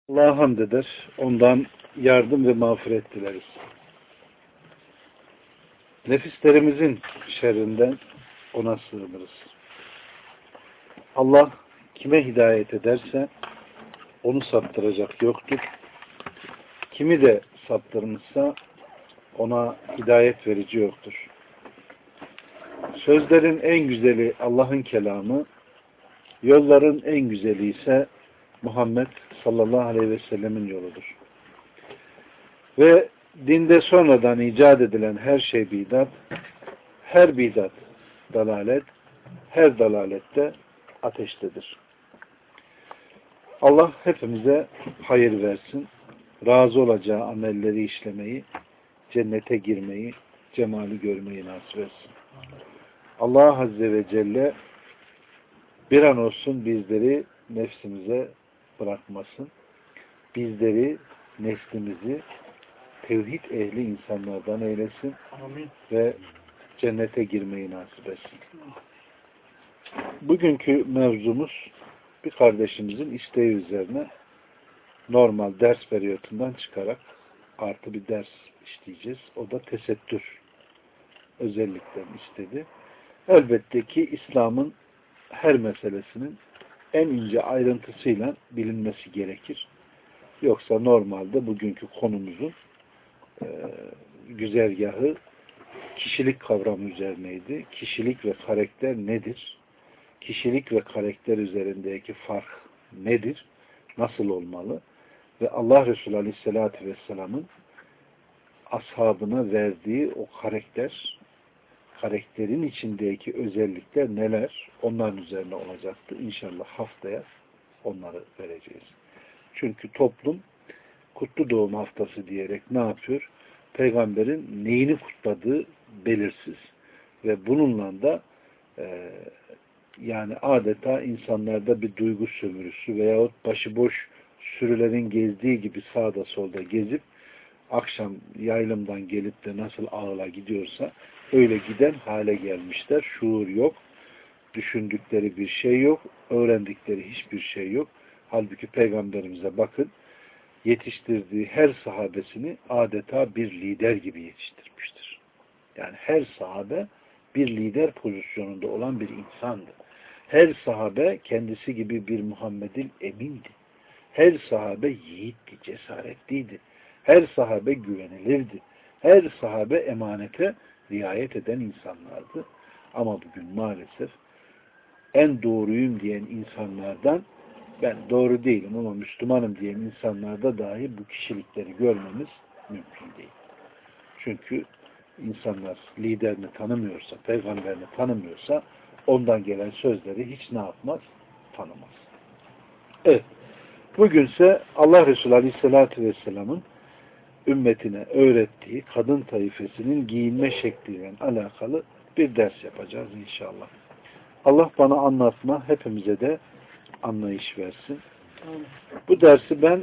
Allah'a hamd eder. Ondan yardım ve mağfiret dileriz. Nefislerimizin şerrinden ona sığınırız. Allah kime hidayet ederse onu saptıracak yoktur. Kimi de saptırmışsa ona hidayet verici yoktur. Sözlerin en güzeli Allah'ın kelamı, yolların en güzeli ise Muhammed sallallahu aleyhi ve sellemin yoludur. Ve dinde sonradan icat edilen her şey bidat, her bidat dalalet, her dalalette ateştedir. Allah hepimize hayır versin, razı olacağı amelleri işlemeyi, cennete girmeyi, cemali görmeyi nasip etsin. Allah Azze ve Celle bir an olsun bizleri nefsimize bırakmasın. Bizleri, neslimizi tevhid ehli insanlardan eylesin. Amin. Ve cennete girmeyi nasip etsin. Bugünkü mevzumuz bir kardeşimizin isteği üzerine normal ders periyotundan çıkarak artı bir ders işleyeceğiz. O da tesettür özelliklerini istedi. Elbette ki İslam'ın her meselesinin en ince ayrıntısıyla bilinmesi gerekir. Yoksa normalde bugünkü konumuzun güzergahı kişilik kavramı üzerineydi. Kişilik ve karakter nedir? Kişilik ve karakter üzerindeki fark nedir? Nasıl olmalı? Ve Allah Resulü Aleyhisselatü Vesselam'ın ashabına verdiği o karakterin içindeki özellikler neler? Onların üzerine olacaktı. İnşallah haftaya onları vereceğiz. Çünkü toplum kutlu doğum haftası diyerek ne yapıyor? Peygamberin neyini kutladığı belirsiz. Ve bununla da yani adeta insanlarda bir duygu sömürüsü veyahut başıboş sürülerin gezdiği gibi sağda solda gezip akşam yaylımdan gelip de nasıl ağla gidiyorsa öyle giden hale gelmişler. Şuur yok. Düşündükleri bir şey yok. Öğrendikleri hiçbir şey yok. Halbuki Peygamberimize bakın, yetiştirdiği her sahabesini adeta bir lider gibi yetiştirmiştir. Yani her sahabe bir lider pozisyonunda olan bir insandı. Her sahabe kendisi gibi bir Muhammed'in emindi. Her sahabe yiğitti, cesaretliydi. Her sahabe güvenilirdi. Her sahabe emanete riayet eden insanlardı. Ama bugün maalesef en doğruyum diyen insanlardan, ben doğru değilim ama Müslümanım diyen insanlarda dahi bu kişilikleri görmemiz mümkün değil. Çünkü insanlar liderini tanımıyorsa, peygamberini tanımıyorsa ondan gelen sözleri hiç ne yapmaz? Tanımaz. Evet. Bugünse Allah Resulü Aleyhisselatü Vesselam'ın ümmetine öğrettiği kadın taifesinin giyinme şekliyle alakalı bir ders yapacağız inşallah. Allah bana anlatma, hepimize de anlayış versin. Bu dersi ben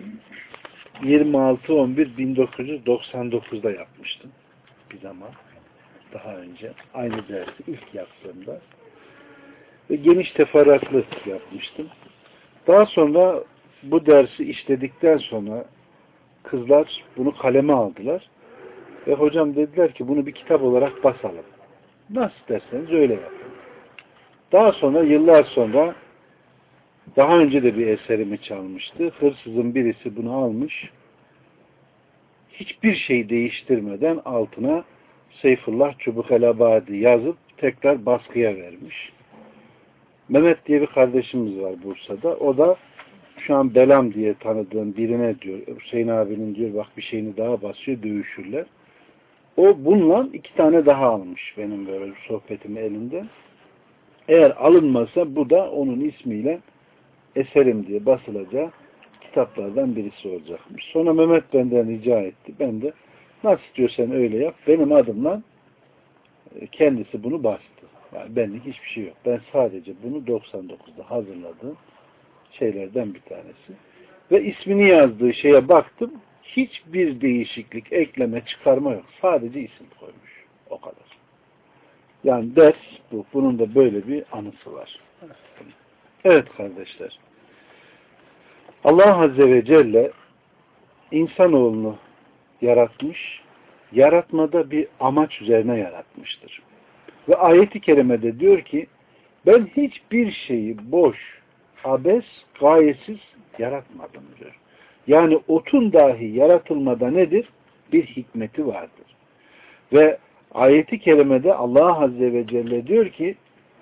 26.11.1999'da yapmıştım. Bir zaman. Daha önce. Aynı dersi ilk yaptığımda. Ve geniş teferruatlı yapmıştım. Daha sonra bu dersi işledikten sonra kızlar bunu kaleme aldılar. Ve hocam dediler ki bunu bir kitap olarak basalım. Nasıl derseniz öyle yapın. Daha sonra yıllar sonra daha önce de bir eserimi çalmıştı. Hırsızın birisi bunu almış. Hiçbir şey değiştirmeden altına Seyfullah Çubukelabadi yazıp tekrar baskıya vermiş. Mehmet diye bir kardeşimiz var Bursa'da. O da şu an Belam diye tanıdığım birine diyor, Hüseyin abinin diyor bak bir şeyini daha basıyor, dövüşürler. O bununla 2 tane daha almış benim böyle sohbetimi elinden. Eğer alınmasa bu da onun ismiyle eserim diye basılacağı kitaplardan birisi olacakmış. Sonra Mehmet benden rica etti. Ben de nasıl istiyorsan öyle yap. Benim adımla kendisi bunu bastı. Yani benlik hiçbir şey yok. Ben sadece bunu 99'da hazırladığım şeylerden bir tanesi. Ve ismini yazdığı şeye baktım. Hiçbir değişiklik, ekleme, çıkarma yok. Sadece isim koymuş. O kadar. Yani ders bu. Bunun da böyle bir anısı var. Evet kardeşler. Allah Azze ve Celle insanoğlunu yaratmış, yaratmada bir amaç üzerine yaratmıştır. Ve ayet-i kerimede diyor ki, ben hiçbir şeyi boş, abes, gayesiz yaratmadım diyor. Yani otun dahi yaratılmada nedir? Bir hikmeti vardır. Ve ayet-i kerimede Allah Azze ve Celle diyor ki,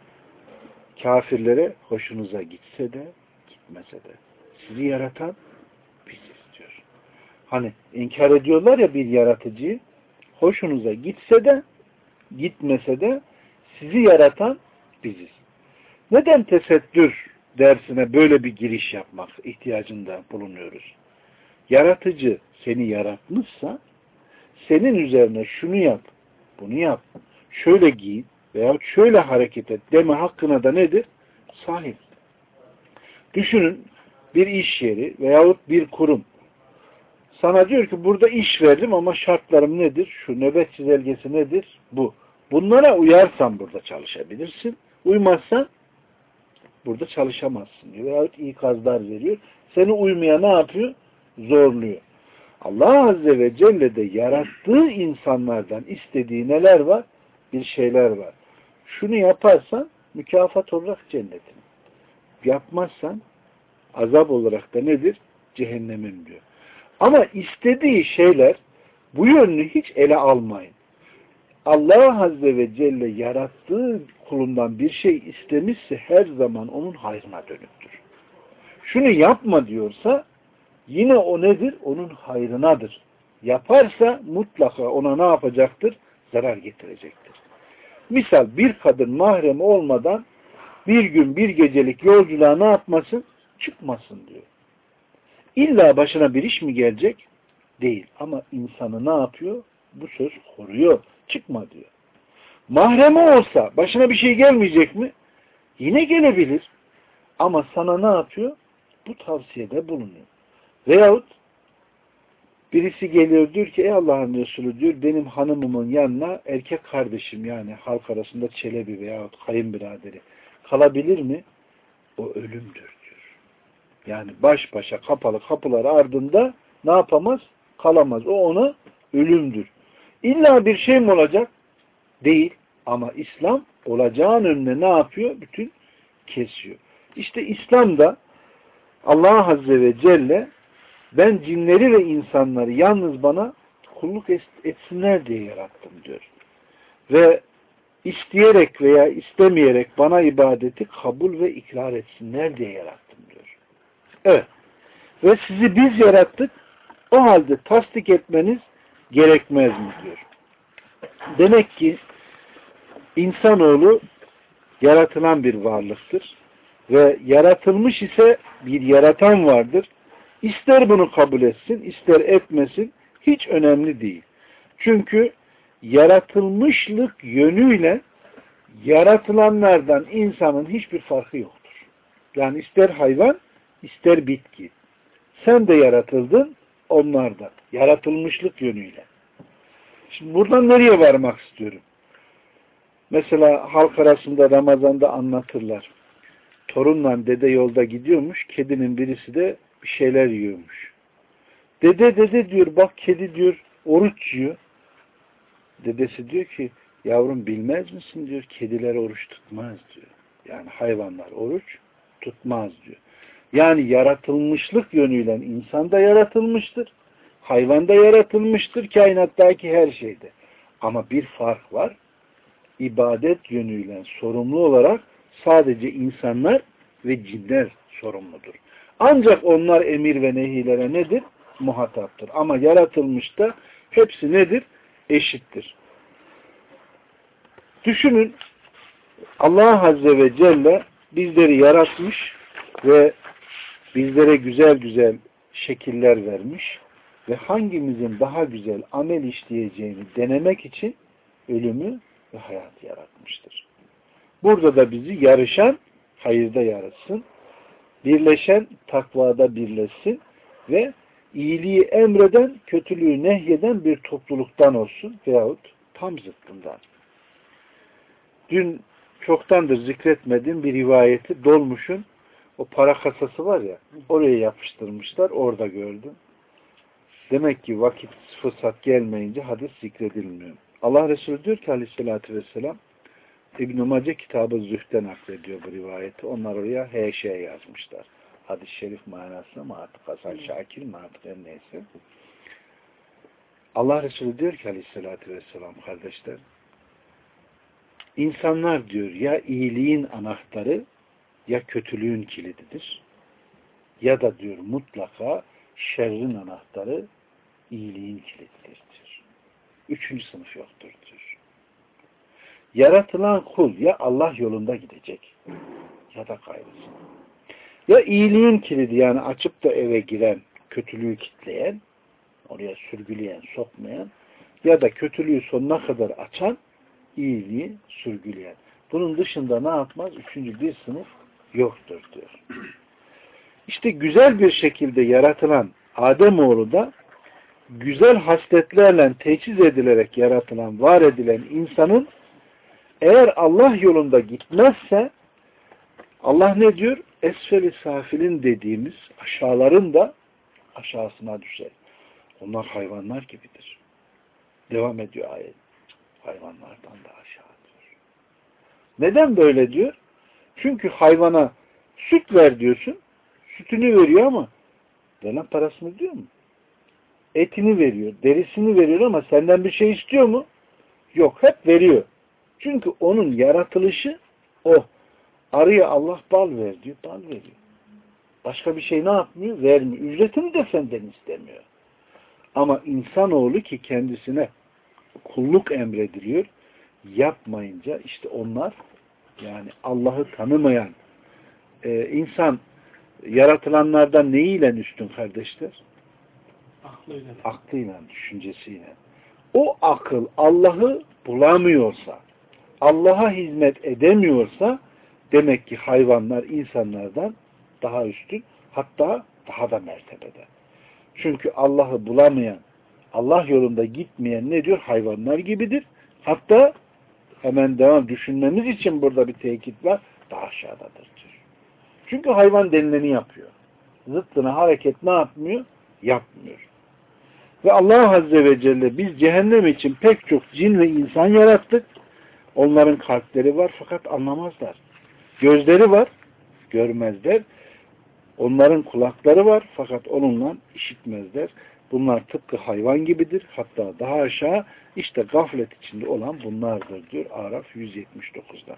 kafirlere hoşunuza gitse de, gitmese de, sizi yaratan biziz diyor. Hani inkar ediyorlar ya bir yaratıcıyı, hoşunuza gitse de, gitmese de, sizi yaratan biziz. Neden tesettür dersine böyle bir giriş yapmak ihtiyacında bulunuyoruz? Yaratıcı seni yaratmışsa, senin üzerine şunu yap, bunu yap, şöyle giyin veya şöyle hareket et deme hakkına da nedir? Sahip. Düşünün, bir iş yeri veyahut bir kurum sana diyor ki burada iş verdim ama şartlarım nedir? Şu nöbet çizelgesi nedir? Bu. Bunlara uyarsan burada çalışabilirsin. Uymazsan burada çalışamazsın diyor. Veyahut ikazlar veriyor. Seni uymaya ne yapıyor? Zorluyor. Allah Azze ve Celle de yarattığı insanlardan istediği neler var? Bir şeyler var. Şunu yaparsan mükafat olarak cennetin. Yapmazsan azap olarak da nedir? Cehennemin diyor. Ama istediği şeyler bu yönünü hiç ele almayın. Allah Azze ve Celle yarattığı kulundan bir şey istemişse her zaman onun hayrına dönüktür. Şunu yapma diyorsa yine o nedir? Onun hayrınadır. Yaparsa mutlaka ona ne yapacaktır? Zarar getirecektir. Misal bir kadın mahremi olmadan bir gün bir gecelik yolculuğa ne yapmasın? Çıkmasın diyor. İlla başına bir iş mi gelecek? Değil. Ama insanı ne yapıyor? Bu söz koruyor. Çıkma diyor. Mahremi olsa başına bir şey gelmeyecek mi? Yine gelebilir. Ama sana ne yapıyor? Bu tavsiyede bulunuyor. Veyahut birisi geliyor diyor ki ey Allah'ın Resulü diyor benim hanımımın yanına erkek kardeşim yani halk arasında çelebi veyahut kayınbiraderi kalabilir mi? O ölümdür diyor. Yani baş başa kapalı kapılar ardında ne yapamaz? Kalamaz. O ona ölümdür. İlla bir şey mi olacak? Değil. Ama İslam olacağın önüne ne yapıyor? Bütün kesiyor. İşte İslam'da Allah Azze ve Celle ben cinleri ve insanları yalnız bana kulluk etsinler diye yarattım diyor. Ve isteyerek veya istemeyerek bana ibadeti kabul ve ikrar etsinler diye yarattım diyor. Evet. Ve sizi biz yarattık. O halde tasdik etmeniz gerekmez mi diyor. Demek ki insanoğlu yaratılan bir varlıktır. Ve yaratılmış ise bir yaratan vardır. İster bunu kabul etsin, ister etmesin, hiç önemli değil. Çünkü yaratılmışlık yönüyle yaratılanlardan insanın hiçbir farkı yoktur. Yani ister hayvan, ister bitki. Sen de yaratıldın, onlar da. Yaratılmışlık yönüyle. Şimdi buradan nereye varmak istiyorum? Mesela halk arasında Ramazan'da anlatırlar. Torunla dede yolda gidiyormuş, kedinin birisi de bir şeyler yiyormuş. Dede diyor, bak kedi diyor, oruç yiyor. Dedesi diyor ki, yavrum bilmez misin diyor, kediler oruç tutmaz diyor. Yani hayvanlar oruç tutmaz diyor. Yani yaratılmışlık yönüyle insan da yaratılmıştır, hayvan da yaratılmıştır, kainattaki her şeyde. Ama bir fark var, ibadet yönüyle sorumlu olarak sadece insanlar ve cinler sorumludur. Ancak onlar emir ve nehilere nedir? Muhataptır. Ama yaratılmışta hepsi nedir? Eşittir. Düşünün, Allah Azze ve Celle bizleri yaratmış ve bizlere güzel güzel şekiller vermiş ve hangimizin daha güzel amel işleyeceğini denemek için ölümü ve hayatı yaratmıştır. Burada da bizi yarışan hayırda yarışsın, birleşen takvada birleşsin ve iyiliği emreden, kötülüğü nehyeden bir topluluktan olsun veyahut tam zıttından. Dün çoktandır zikretmediğim bir rivayeti Dolmuş'un O para kasası var ya, oraya yapıştırmışlar, orada gördüm. Demek ki vakit fırsat gelmeyince hadis zikredilmiyor. Allah Resulü diyor ki aleyhissalatü vesselam, İbn-i Mace kitabı Zühd'den naklediyor bu rivayeti. Onlar oraya H.Ş. yazmışlar. Hadis-i şerif manasına mı artık Hasan Şakir mi artık her neyse. Allah Resulü diyor ki aleyhissalatü vesselam kardeşler, İnsanlar diyor ya iyiliğin anahtarı ya kötülüğün kilididir. Ya da diyor mutlaka şerrin anahtarı iyiliğin kilididir diyor. Üçüncü sınıf yoktur diyor. Yaratılan kul ya Allah yolunda gidecek ya da kaybetsin. Ya iyiliğin kilidi yani açıp da eve giren, kötülüğü kitleyen, oraya sürgüleyen, sokmayan ya da kötülüğü sonuna kadar açan, iyiliği sürgüleyen. Bunun dışında ne yapmaz? Üçüncü bir sınıf yoktur diyor. İşte güzel bir şekilde yaratılan Ademoğlu da güzel hasletlerle teçhiz edilerek yaratılan, var edilen insanın eğer Allah yolunda gitmezse Allah ne diyor? Esfel-i safilin dediğimiz aşağıların da aşağısına düşer. Onlar hayvanlar gibidir. Devam ediyor ayet. Hayvanlardan da aşağı diyor. Neden böyle diyor? Çünkü hayvana süt ver diyorsun. Sütünü veriyor ama veren parasını diyor mu? Etini veriyor, derisini veriyor ama senden bir şey istiyor mu? Yok, hep veriyor. Çünkü onun yaratılışı o. Arıya Allah bal ver diyor, bal veriyor. Başka bir şey ne yapmıyor? Vermiyor. Ücretini de senden istemiyor. Ama insanoğlu ki kendisine kulluk emrediliyor, yapmayınca işte onlar yani Allah'ı tanımayan insan yaratılanlardan neyiyle üstün kardeşler? Aklıyla. Aklıyla, düşüncesiyle. O akıl Allah'ı bulamıyorsa, Allah'a hizmet edemiyorsa demek ki hayvanlar insanlardan daha üstün, hatta daha da mertebede. Çünkü Allah'ı bulamayan, Allah yolunda gitmeyen ne diyor? Hayvanlar gibidir. Hatta hemen devam düşünmemiz için burada bir tekit var. Daha aşağıdadır diyor. Çünkü hayvan denileni yapıyor. Zıttına hareket ne yapmıyor? Yapmıyor. Ve Allah Azze ve Celle biz cehennem için pek çok cin ve insan yarattık. Onların kalpleri var fakat anlamazlar. Gözleri var, görmezler. Onların kulakları var fakat onunla işitmezler. Bunlar tıpkı hayvan gibidir. Hatta daha aşağı işte gaflet içinde olan bunlardır diyor Araf 179'da.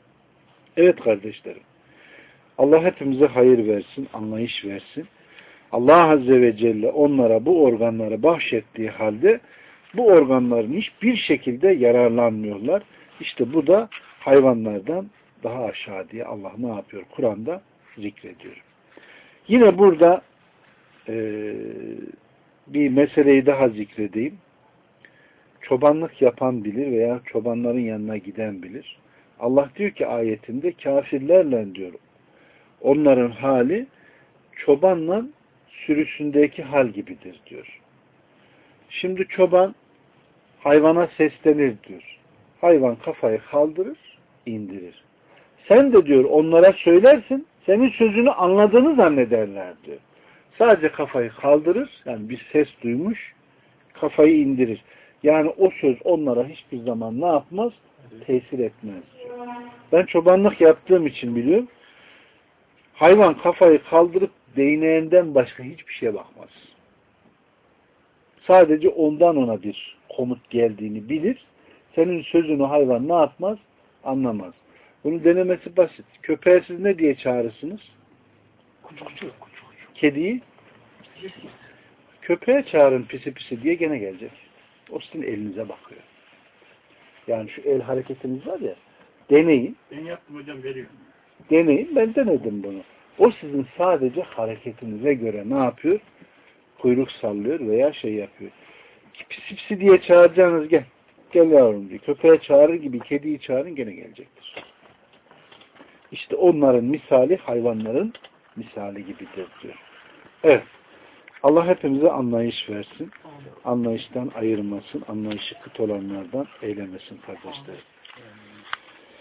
Evet kardeşlerim. Allah hepimize hayır versin, anlayış versin. Allah Azze ve Celle onlara bu organları bahşettiği halde bu organların hiçbir şekilde yararlanmıyorlar. İşte bu da hayvanlardan daha aşağı diye Allah ne yapıyor? Kur'an'da zikrediyor. Yine burada bir meseleyi daha zikredeyim. Çobanlık yapan bilir veya çobanların yanına giden bilir. Allah diyor ki ayetinde kafirlerle diyor onların hali çobanla sürüsündeki hal gibidir diyor. Şimdi çoban hayvana seslenir diyor. Hayvan kafayı kaldırır, indirir. Sen de diyor onlara söylersin, senin sözünü anladığını zannederler diyor. Sadece kafayı kaldırır, yani bir ses duymuş, kafayı indirir. Yani o söz onlara hiçbir zaman ne yapmaz? Tesir etmez diyor. Ben çobanlık yaptığım için biliyorum. Hayvan kafayı kaldırıp değneğinden başka hiçbir şeye bakmaz. Sadece ondan ona bir komut geldiğini bilir. Senin sözünü hayvan ne yapmaz? Anlamaz. Bunun denemesi basit. Köpeğe siz ne diye çağırırsınız? Kucu kucu. Kediyi? Köpeğe çağırın pisi pisi diye gene gelecek. O sizin elinize bakıyor. Yani şu el hareketiniz var ya, deneyin. Ben yaptım hocam, veriyorum. Deneyin, ben denedim bunu. O sizin sadece hareketinize göre ne yapıyor? Kuyruk sallıyor veya şey yapıyor. Pisi pisi diye çağıracağınız gel. Gel yavrum diye. Köpeğe çağırır gibi kediyi çağırın gene gelecektir. İşte onların misali hayvanların misali gibidir diyor. Evet. Allah hepimize anlayış versin. Anlayıştan ayırmasın. Anlayışı kıt olanlardan eylemesin kardeşler.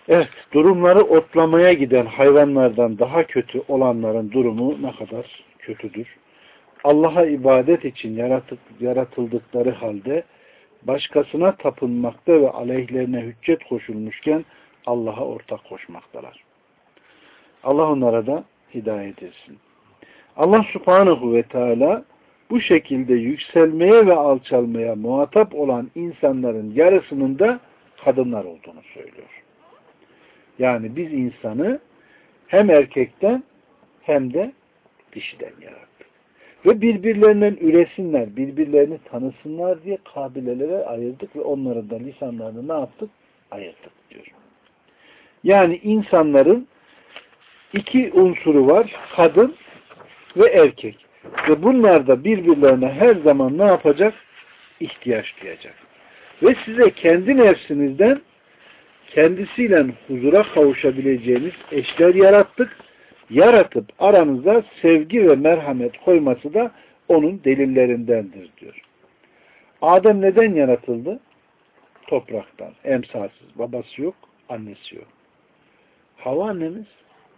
Evet, durumları otlamaya giden hayvanlardan daha kötü olanların durumu ne kadar kötüdür. Allah'a ibadet için yaratıldıkları halde başkasına tapınmakta ve aleyhlerine hüccet koşulmuşken Allah'a ortak koşmaktalar. Allah onlara da hidayet etsin. Allah Subhanahu ve Teala bu şekilde yükselmeye ve alçalmaya muhatap olan insanların yarısının da kadınlar olduğunu söylüyor. Yani biz insanı hem erkekten hem de dişiden yarattık. Ve birbirlerinden üresinler, birbirlerini tanısınlar diye kabilelere ayırdık ve onların da lisanlarını ne yaptık? Ayırdık diyor. Yani insanların iki unsuru var, kadın ve erkek. Ve bunlar da birbirlerine her zaman ne yapacak? İhtiyaç duyacak. Ve size kendi nefsinizden kendisiyle huzura kavuşabileceğiniz eşler yarattık. Yaratıp aranıza sevgi ve merhamet koyması da onun delillerindendir diyor. Adem neden yaratıldı? Topraktan. Emsalsiz. Babası yok, annesi yok. Havva annemiz?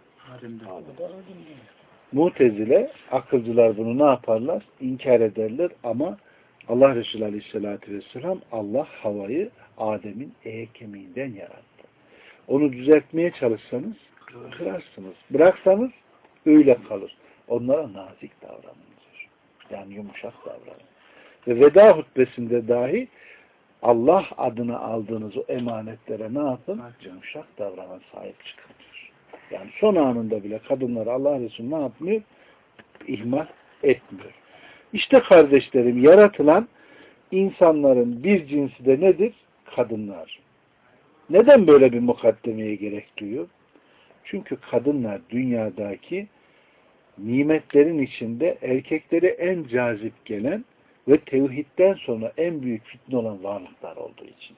Mu'tezile, akılcılar bunu ne yaparlar? İnkar ederler ama Allah Resulü Aleyhisselatü Vesselam Allah Havva'yı Adem'in kemiğinden yarattı. Onu düzeltmeye çalışsanız kırarsınız. Bıraksanız öyle kalır. Onlara nazik davranın diyor. Yani yumuşak davranın. Ve veda hutbesinde dahi Allah adına aldığınız o emanetlere ne yapın? Yumuşak davranan sahip çıkın diyor. Yani son anında bile kadınları Allah Resulü ne yapmıyor? İhmal etmiyor. İşte kardeşlerim, yaratılan insanların bir cinsi de nedir? Kadınlar. Neden böyle bir mukaddemeye gerek duyuyor? Çünkü kadınlar dünyadaki nimetlerin içinde erkekleri en cazip gelen ve tevhidden sonra en büyük fitne olan varlıklar olduğu için.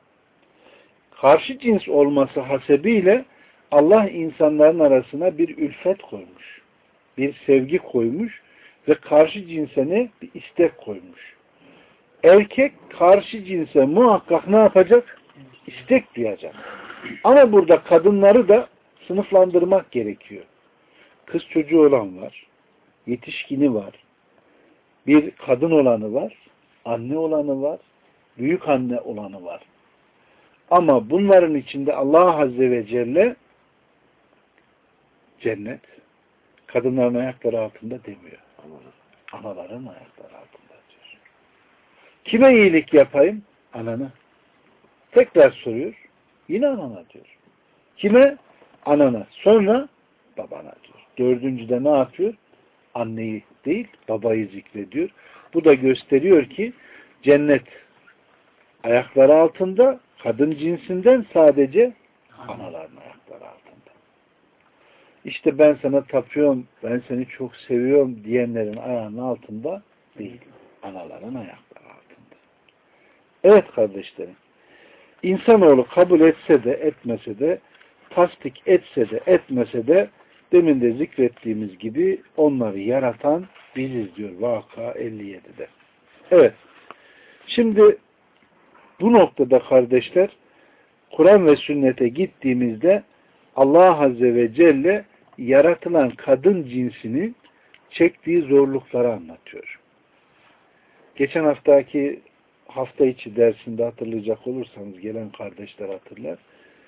Karşı cins olması hasebiyle Allah insanların arasına bir ülfet koymuş. Bir sevgi koymuş ve karşı cinse ne? Bir istek koymuş. Erkek karşı cinse muhakkak ne yapacak? İstek duyacak. Ama burada kadınları da sınıflandırmak gerekiyor. Kız çocuğu olan var, yetişkini var, bir kadın olanı var, anne olanı var, büyük anne olanı var. Ama bunların içinde Allah Azze ve Celle cennet kadınların ayakları altında demiyor. Anaların ayakları altında diyor. Kime iyilik yapayım? Anana. Tekrar soruyor. Yine anana diyor. Kime? Anana. Sonra babana diyor. Dördüncüde ne yapıyor? Anneyi değil, babayı zikrediyor. Bu da gösteriyor ki cennet ayakları altında, kadın cinsinden sadece anaların ayakları altında. İşte ben sana tapıyorum, ben seni çok seviyorum diyenlerin ayağının altında değil, anaların ayakları altında. Evet kardeşlerim, İnsanoğlu kabul etse de etmese de, tasdik etse de etmese de, demin de zikrettiğimiz gibi onları yaratan biziz diyor Vaka 57'de. Evet. Şimdi bu noktada kardeşler, Kur'an ve sünnete gittiğimizde Allah Azze ve Celle yaratılan kadın cinsinin çektiği zorlukları anlatıyor. Geçen haftaki hafta içi dersinde hatırlayacak olursanız gelen kardeşler hatırlar.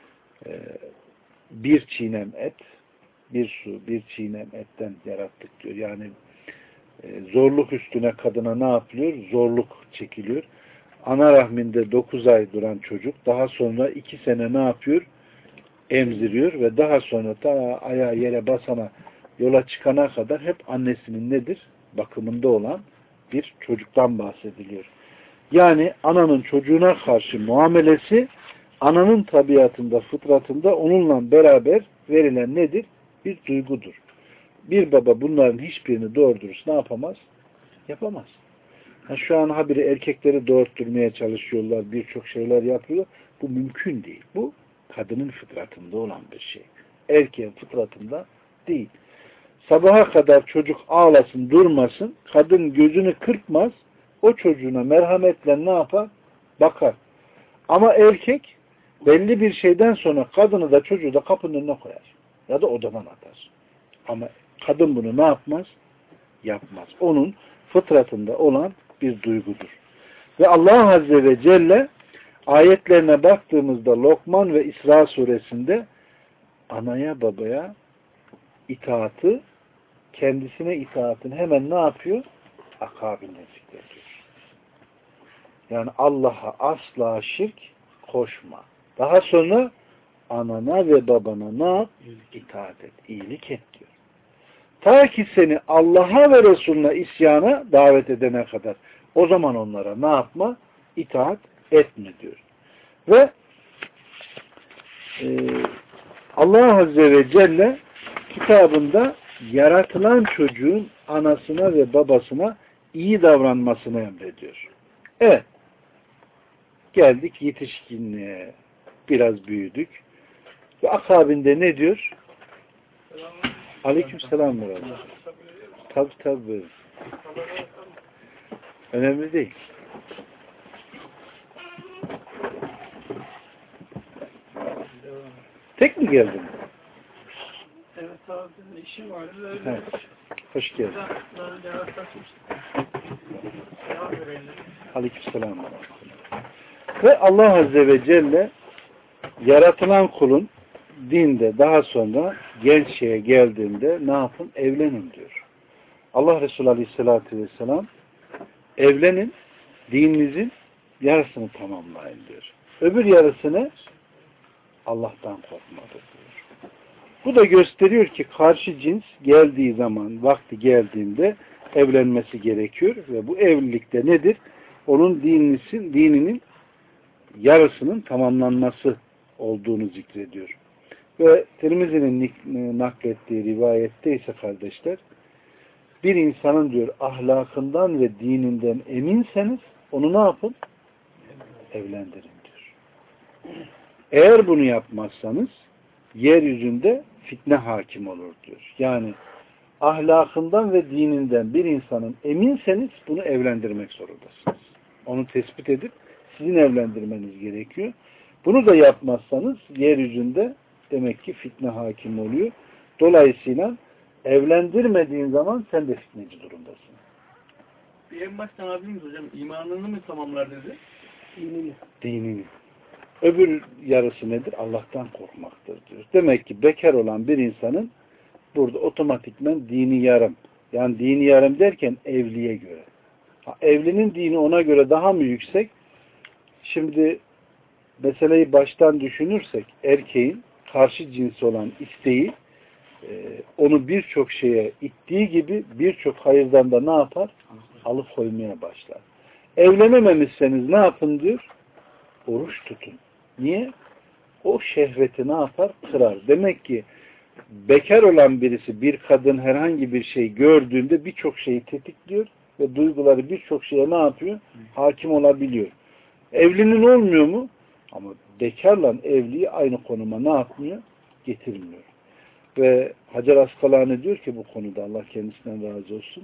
Bir çiğnem et, bir su, bir çiğnem etten yarattık diyor. Yani zorluk üstüne kadına ne yapılıyor? Zorluk çekiliyor. Ana rahminde 9 ay duran çocuk daha sonra 2 sene ne yapıyor? Emziriyor ve daha sonra ta ayağı yere basana, yola çıkana kadar hep annesinin nedir? Bakımında olan bir çocuktan bahsediliyor. Yani ananın çocuğuna karşı muamelesi ananın tabiatında, fıtratında onunla beraber verilen nedir? Bir duygudur. Bir baba bunların hiçbirini doğru dürüst ne yapamaz? Yapamaz. Şu an habire erkekleri doğurtturmaya çalışıyorlar, birçok şeyler yapıyor. Bu mümkün değil. Bu kadının fıtratında olan bir şey. Erkeğin fıtratında değil. Sabaha kadar çocuk ağlasın, durmasın, kadın gözünü kırpmaz, o çocuğuna merhametle ne yapar? Bakar. Ama erkek belli bir şeyden sonra kadını da çocuğu da kapının önüne koyar. Ya da odadan atar. Ama kadın bunu ne yapmaz? Yapmaz. Onun fıtratında olan bir duygudur. Ve Allah Azze ve Celle ayetlerine baktığımızda Lokman ve İsra suresinde anaya babaya itaatı, kendisine itaatın hemen ne yapıyor? Akabinde zikrediyor. Yani Allah'a asla şirk koşma. Daha sonra anana ve babana ne yap? İtaat et, iyilik et diyor. Ta ki seni Allah'a ve Resulüne isyana davet edene kadar. O zaman onlara ne yapma? İtaat etme diyor. Ve Allah Azze ve Celle kitabında yaratılan çocuğun anasına ve babasına iyi davranmasını emrediyor. Evet. Geldik yetişkinliğe. Biraz büyüdük. Ve akabinde ne diyor? Aleykümselam. Tabii. Önemli değil. Tek mi geldin? Evet abi, işim vardı. Öyle. Evet. Hoş geldin. Aleykümselam. Ve Allah Azze ve Celle yaratılan kulun dinde daha sonra gençliğe geldiğinde ne yapın? Evlenin diyor. Allah Resulü Aleyhisselatü Vesselam evlenin, dininizin yarısını tamamlayın diyor. Öbür yarısını Allah'tan korkmadır diyor. Bu da gösteriyor ki karşı cins geldiği zaman, vakti geldiğinde evlenmesi gerekiyor ve bu evlilikte nedir? Onun dininin yarısının tamamlanması olduğunu zikrediyor. Ve Tirmizi'nin naklettiği rivayette ise kardeşler, bir insanın diyor ahlakından ve dininden eminseniz onu ne yapın? Evlendirin diyor. Eğer bunu yapmazsanız yeryüzünde fitne hakim olur diyor. Yani ahlakından ve dininden bir insanın eminseniz bunu evlendirmek zorundasınız. Onu tespit edip sizin evlendirmeniz gerekiyor. Bunu da yapmazsanız yeryüzünde demek ki fitne hakim oluyor. Dolayısıyla evlendirmediğin zaman sen de fitneci durumdasın. Bir en baştan abimiz hocam imanını mı tamamlar dedi? Dinini. Öbür yarısı nedir? Allah'tan korkmaktır diyor. Demek ki bekar olan bir insanın burada otomatikmen dini yarım. Yani dini yarım derken evliye göre. Evlinin dini ona göre daha mı yüksek? Şimdi meseleyi baştan düşünürsek erkeğin karşı cinsi olan isteği onu birçok şeye ittiği gibi birçok hayırdan da ne yapar? Alıkoymaya başlar. Evlenememişseniz ne yapın diyor? Oruç tutun. Niye? O şehveti ne yapar? Kırar. Demek ki bekar olan birisi bir kadın herhangi bir şey gördüğünde birçok şeyi tetikliyor ve duyguları birçok şeye ne yapıyor? Hakim olabiliyor. Evlinin olmuyor mu? Ama bekarla evliyi aynı konuma ne yapmıyor? Getirmiyor. Ve Hacer Askalani diyor ki bu konuda Allah kendisinden razı olsun.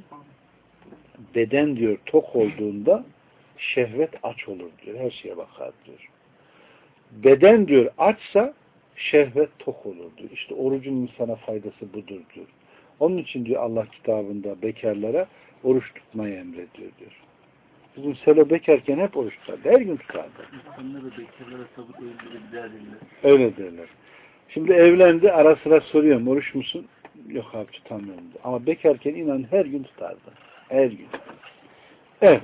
Beden diyor tok olduğunda şehvet aç olur diyor. Her şeye bakar diyor. Beden diyor açsa şehvet tok olur diyor. İşte orucun insana faydası budur diyor. Onun için diyor Allah kitabında bekarlara oruç tutmayı emrediyor diyor. Bizim Selo bekarken hep oruç tutardı. Her gün tutardı. İnsanlara bekarlara sabır öldürür derler. Öyle derler. Şimdi evlendi ara sıra soruyorum oruç musun? Yok abi tutamıyorum diyor. Ama bekarken inan her gün tutardı. Her gün. Evet.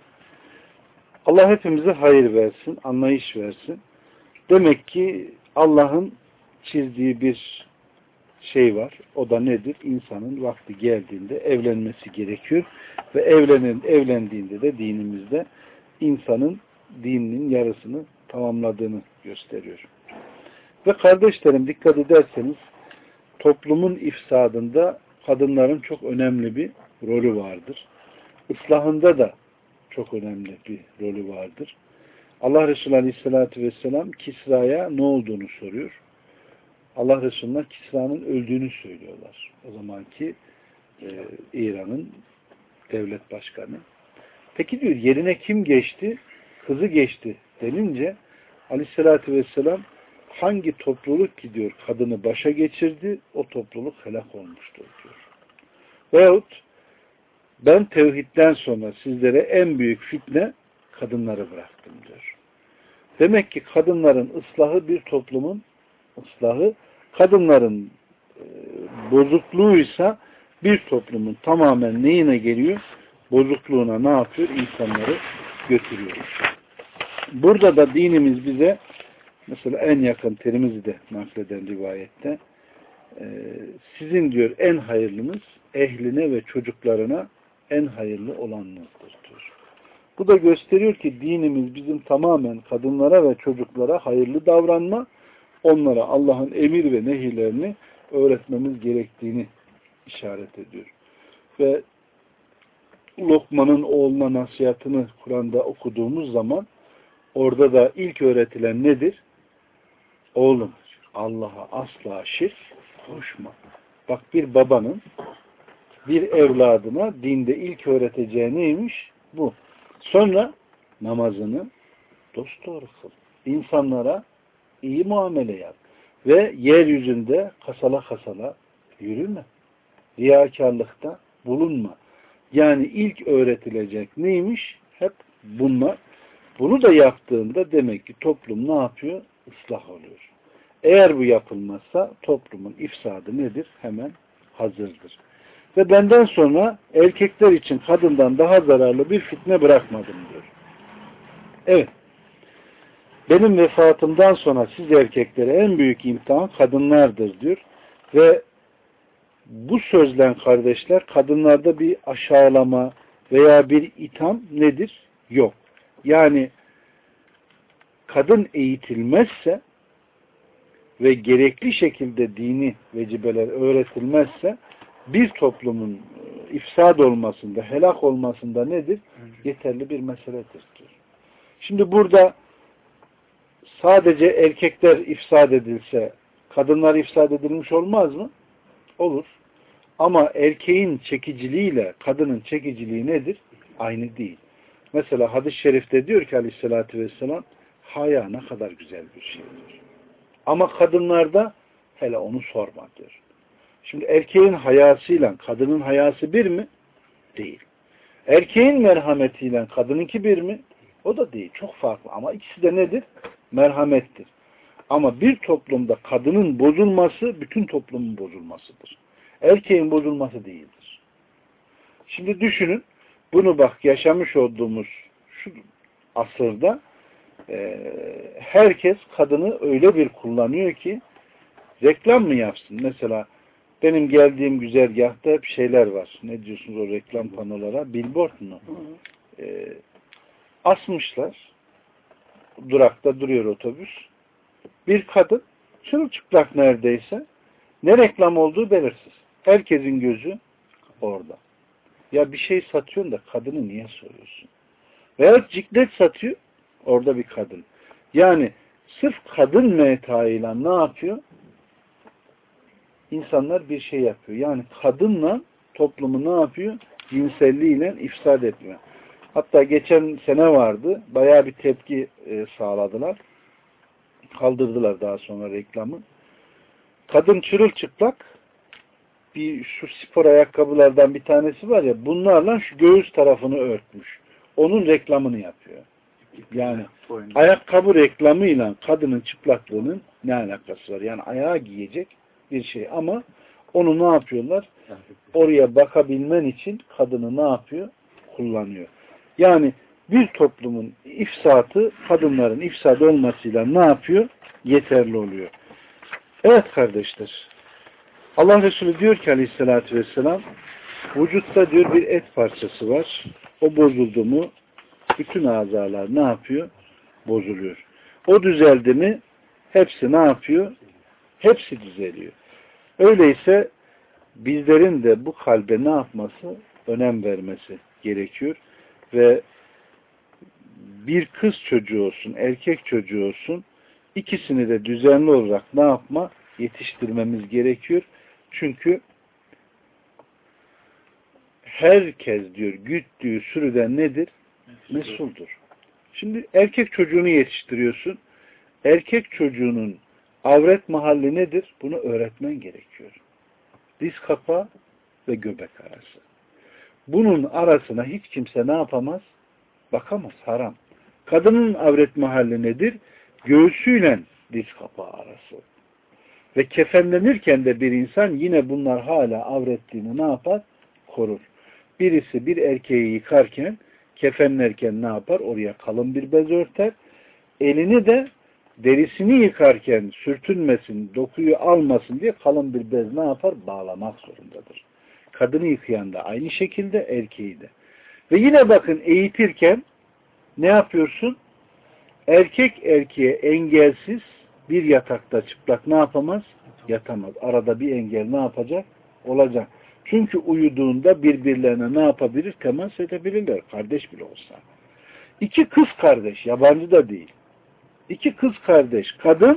Allah hepimize hayır versin, anlayış versin. Demek ki Allah'ın çizdiği bir şey var. O da nedir? İnsanın vakti geldiğinde evlenmesi gerekiyor. Ve evlendiğinde de dinimizde insanın dininin yarısını tamamladığını gösteriyor. Ve kardeşlerim dikkat ederseniz toplumun ifsadında kadınların çok önemli bir rolü vardır. İslahında da çok önemli bir rolü vardır. Allah Resulü Aleyhisselatü Vesselam Kisra'ya ne olduğunu soruyor. Allah Resulü'ne Kisra'nın öldüğünü söylüyorlar. O zamanki İran'ın devlet başkanı. Peki diyor yerine kim geçti? Kızı geçti denince Aleyhissalatü vesselam hangi topluluk gidiyor kadını başa geçirdi, o topluluk helak olmuştur diyor. Veyahut ben tevhidden sonra sizlere en büyük fitne kadınları bıraktım diyor. Demek ki kadınların ıslahı bir toplumun ıslahı, kadınların bozukluğuysa bir toplumun tamamen neyine geliyor? Bozukluğuna ne yapıyor? İnsanları götürüyor. Burada da dinimiz bize mesela en yakın terimizi de nakleden rivayette sizin diyor en hayırlınız ehline ve çocuklarına en hayırlı olanınızdır diyor. Bu da gösteriyor ki dinimiz bizim tamamen kadınlara ve çocuklara hayırlı davranma, onlara Allah'ın emir ve nehirlerini öğretmemiz gerektiğini işaret ediyor. Ve Lokman'ın oğluna nasihatını Kur'an'da okuduğumuz zaman orada da ilk öğretilen nedir? Oğlum Allah'a asla şirk koşma. Bak bir babanın bir evladına dinde ilk öğreteceği neymiş? Bu. Sonra namazını dosdoğru kıl. İnsanlara iyi muamele yap. Ve yeryüzünde kasala kasala yürüme. Riyakarlıkta bulunma. Yani ilk öğretilecek neymiş? Hep bunlar. Bunu da yaptığında demek ki toplum ne yapıyor? Islah oluyor. Eğer bu yapılmazsa toplumun ifsadı nedir? Hemen hazırdır. Ve benden sonra erkekler için kadından daha zararlı bir fitne bırakmadım diyor. Evet. Benim vefatımdan sonra siz erkeklere en büyük imtihan kadınlardır diyor. Ve bu sözlen kardeşler kadınlarda bir aşağılama veya bir itham nedir? Yok. Yani kadın eğitilmezse ve gerekli şekilde dini vecibeler öğretilmezse bir toplumun ifsad olmasında, helak olmasında nedir? Yeterli bir meseledir diyor. Şimdi burada sadece erkekler ifsad edilse kadınlar ifsad edilmiş olmaz mı? Olur. Ama erkeğin çekiciliğiyle kadının çekiciliği nedir? Aynı değil. Mesela hadis-i şerifte diyor ki Aleyhisselatü Vesselam haya ne kadar güzel bir şeydir. Ama kadınlarda hele onu sorma diyor. Şimdi erkeğin hayasıyla kadının hayası bir mi? Değil. Erkeğin merhametiyle kadınınki bir mi? O da değil. Çok farklı. Ama ikisi de nedir? Merhamettir. Ama bir toplumda kadının bozulması bütün toplumun bozulmasıdır. Erkeğin bozulması değildir. Şimdi düşünün. Bunu bak yaşamış olduğumuz şu asırda herkes kadını öyle bir kullanıyor ki reklam mı yapsın? Mesela benim geldiğim güzergahta hep şeyler var. Ne diyorsunuz o reklam panolara? Billboard mu? Asmışlar. Durakta duruyor otobüs. Bir kadın çırılçıplak neredeyse. Ne reklam olduğu belirsiz. Herkesin gözü orada. Ya bir şey satıyorsun da kadını niye soruyorsun? Veya ciklet satıyor. Orada bir kadın. Yani sırf kadın metayla ne yapıyor? İnsanlar bir şey yapıyor. Yani kadınla toplumu ne yapıyor? Cinselliğiyle ifsad etmiyor. Hatta geçen sene vardı. Bayağı bir tepki sağladılar. Kaldırdılar daha sonra reklamı. Kadın çırılçıplak bir şu spor ayakkabılardan bir tanesi var ya bunlarla şu göğüs tarafını örtmüş. Onun reklamını yapıyor. Yani ayakkabı reklamıyla kadının çıplaklığının ne alakası var? Yani ayağa giyecek bir şey ama onu ne yapıyorlar? Oraya bakabilmen için kadını ne yapıyor? Kullanıyor. Yani bir toplumun ifsatı kadınların ifsad olmasıyla ne yapıyor? Yeterli oluyor. Evet kardeşler. Allah Resulü diyor ki Aleyhisselatü Vesselam vücutta diyor bir et parçası var. O bozuldu mu bütün azalar ne yapıyor? Bozuluyor. O düzeldi mi hepsi ne yapıyor? Hepsi düzeliyor. Öyleyse bizlerin de bu kalbe ne yapması? Önem vermesi gerekiyor. Ve bir kız çocuğu olsun, erkek çocuğu olsun ikisini de düzenli olarak ne yapma? Yetiştirmemiz gerekiyor. Çünkü herkes diyor güttüğü sürüden nedir? Mesuldur. Şimdi erkek çocuğunu yetiştiriyorsun. erkek çocuğunun avret mahalli nedir? Bunu öğretmen gerekiyor. Diz kapağı ve göbek arası. Bunun arasına hiç kimse ne yapamaz? Bakamaz. Haram. Kadının avret mahalli nedir? Göğsüyle diz kapağı arası. Ve kefenlenirken de bir insan yine bunlar hala avretliğini ne yapar? Korur. Birisi bir erkeği yıkarken, kefenlerken ne yapar? Oraya kalın bir bez örter. Elini de derisini yıkarken sürtünmesin, dokuyu almasın diye kalın bir bez ne yapar? Bağlamak zorundadır. Kadını yıkayan da aynı şekilde, erkeği de. Ve yine bakın eğitirken ne yapıyorsun? Erkek erkeğe engelsiz bir yatakta çıplak ne yapamaz? Yatamaz. Arada bir engel ne yapacak? Olacak. Çünkü uyuduğunda birbirlerine ne yapabilir? Temas edebilirler. Kardeş bile olsa. İki kız kardeş, yabancı da değil. İki kız kardeş, kadın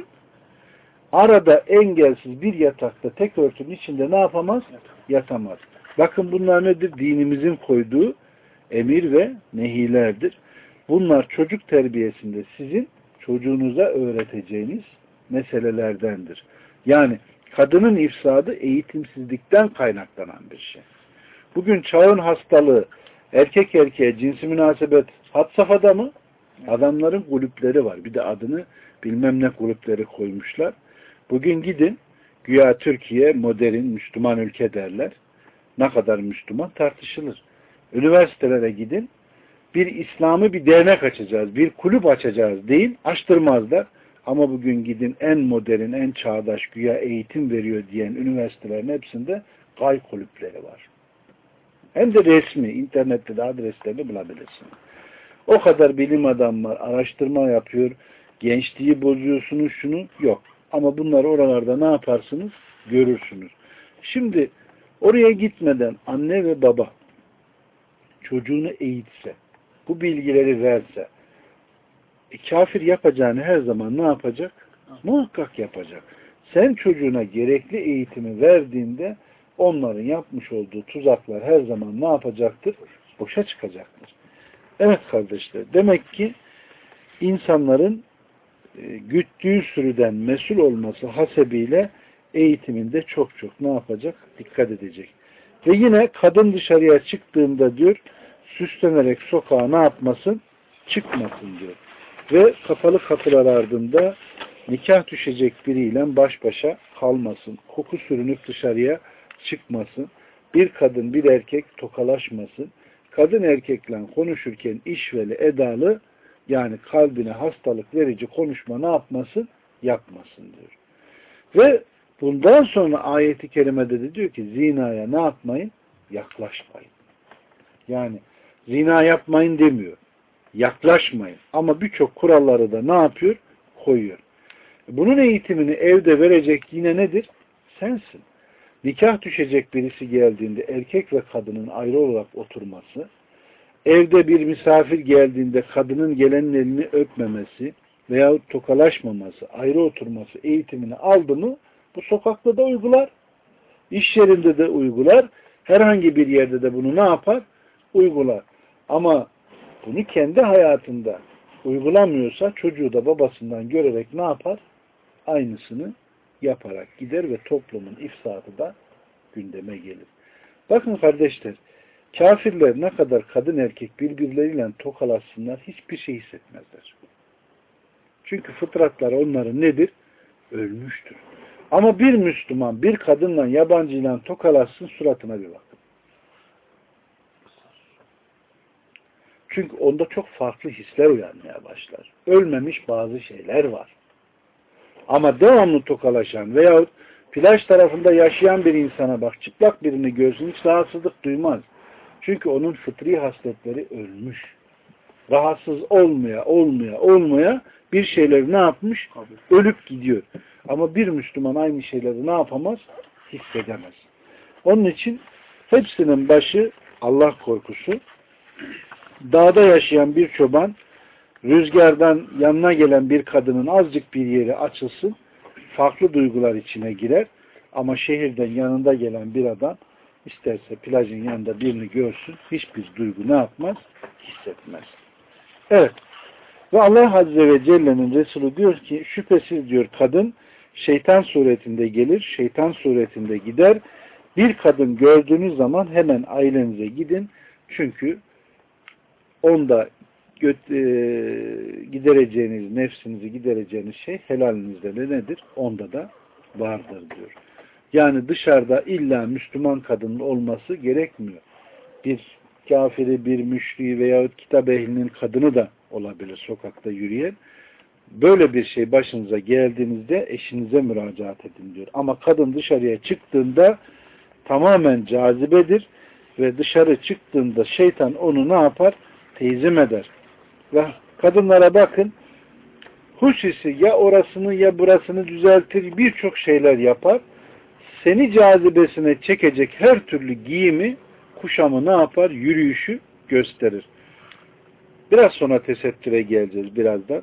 arada engelsiz bir yatakta tek örtünün içinde ne yapamaz? Yatamaz. Bakın bunlar nedir? Dinimizin koyduğu emir ve nehilerdir. Bunlar çocuk terbiyesinde sizin çocuğunuza öğreteceğiniz meselelerdendir. Yani kadının ifsadı eğitimsizlikten kaynaklanan bir şey. Bugün çağın hastalığı erkek erkeğe cinsi münasebet had safhada mı? Adamların kulüpleri var. Bir de adını bilmem ne kulüpleri koymuşlar. Bugün gidin güya Türkiye modern Müslüman ülke derler. Ne kadar Müslüman tartışılır. Üniversitelere gidin. Bir İslam'ı bir dernek açacağız, bir kulüp açacağız değil, açtırmazlar. Ama bugün gidin en modern, en çağdaş güya eğitim veriyor diyen üniversitelerin hepsinde gay kulüpleri var. Hem de resmi, internette de adreslerini bulabilirsin. O kadar bilim adamı araştırma yapıyor, gençliği bozuyorsunuz şunu, yok. Ama bunları oralarda ne yaparsınız? Görürsünüz. Şimdi oraya gitmeden anne ve baba çocuğunu eğitse, bu bilgileri verse, kafir yapacağını her zaman ne yapacak? Muhakkak yapacak. Sen çocuğuna gerekli eğitimi verdiğinde onların yapmış olduğu tuzaklar her zaman ne yapacaktır? Boşa çıkacaktır. Evet kardeşler, demek ki insanların güttüğü sürüden mesul olması hasebiyle eğitiminde çok çok ne yapacak? Dikkat edecek. Ve yine kadın dışarıya çıktığında diyor, süslenerek sokağa ne yapmasın? Çıkmasın diyor. Ve kapalı kapılar ardında nikah düşecek biriyle baş başa kalmasın. Koku sürünüp dışarıya çıkmasın. Bir kadın bir erkek tokalaşmasın. Kadın erkekle konuşurken işveli, edalı yani kalbine hastalık verici konuşma ne yapmasın? Yapmasın diyor. Ve bundan sonra ayeti kerimede de diyor ki zinaya ne yapmayın? Yaklaşmayın. Yani zina yapmayın demiyor. Yaklaşmayın. Ama birçok kuralları da ne yapıyor? Koyuyor. Bunun eğitimini evde verecek yine nedir? Sensin. Nikah düşecek birisi geldiğinde erkek ve kadının ayrı olarak oturması, evde bir misafir geldiğinde kadının gelenin elini öpmemesi veyahut tokalaşmaması, ayrı oturması eğitimini aldı mı bu sokakta da uygular, iş yerinde de uygular, herhangi bir yerde de bunu ne yapar? Uygular. Ama bunu kendi hayatında uygulamıyorsa çocuğu da babasından görerek ne yapar? Aynısını yaparak gider ve toplumun ifsadı da gündeme gelir. Bakın kardeşler, kafirler ne kadar kadın erkek birbirleriyle tokalaşsınlar hiçbir şey hissetmezler. Çünkü fıtratları onların nedir? Ölmüştür. Ama bir Müslüman bir kadınla yabancıyla tokalaşsın suratına bir bakın. Çünkü onda çok farklı hisler uyanmaya başlar. Ölmemiş bazı şeyler var. Ama devamlı tokalaşan veyahut plaj tarafında yaşayan bir insana bak, çıplak birini görsün hiç rahatsızlık duymaz. Çünkü onun fıtri hasletleri ölmüş. Rahatsız olmaya bir şeyleri ne yapmış? Ölüp gidiyor. Ama bir Müslüman aynı şeyleri ne yapamaz? Hissedemez. Onun için hepsinin başı Allah korkusu. Dağda yaşayan bir çoban rüzgardan yanına gelen bir kadının azıcık bir yeri açılsın, farklı duygular içine girer. Ama şehirden yanında gelen bir adam isterse plajın yanında birini görsün, hiçbir duygu ne yapmaz? Hissetmez. Evet. Ve Allah Azze ve Celle'nin Resulü diyor ki şüphesiz diyor kadın şeytan suretinde gelir, şeytan suretinde gider. Bir kadın gördüğünüz zaman hemen ailenize gidin. Çünkü onda gidereceğiniz, nefsinizi gidereceğiniz şey helalinizde de nedir? Onda da vardır diyor. Yani dışarıda illa Müslüman kadının olması gerekmiyor. Bir kafiri, bir müşriği veyahut kitap ehlinin kadını da olabilir sokakta yürüyen. Böyle bir şey başınıza geldiğinizde eşinize müracaat edin diyor. Ama kadın dışarıya çıktığında tamamen cazibedir ve dışarı çıktığında şeytan onu ne yapar? Teyzim eder. Ve kadınlara bakın, huşisi ya orasını ya burasını düzeltir, birçok şeyler yapar. Seni cazibesine çekecek her türlü giyimi, kuşamı ne yapar? Yürüyüşü gösterir. Biraz sonra tesettüre geleceğiz birazdan.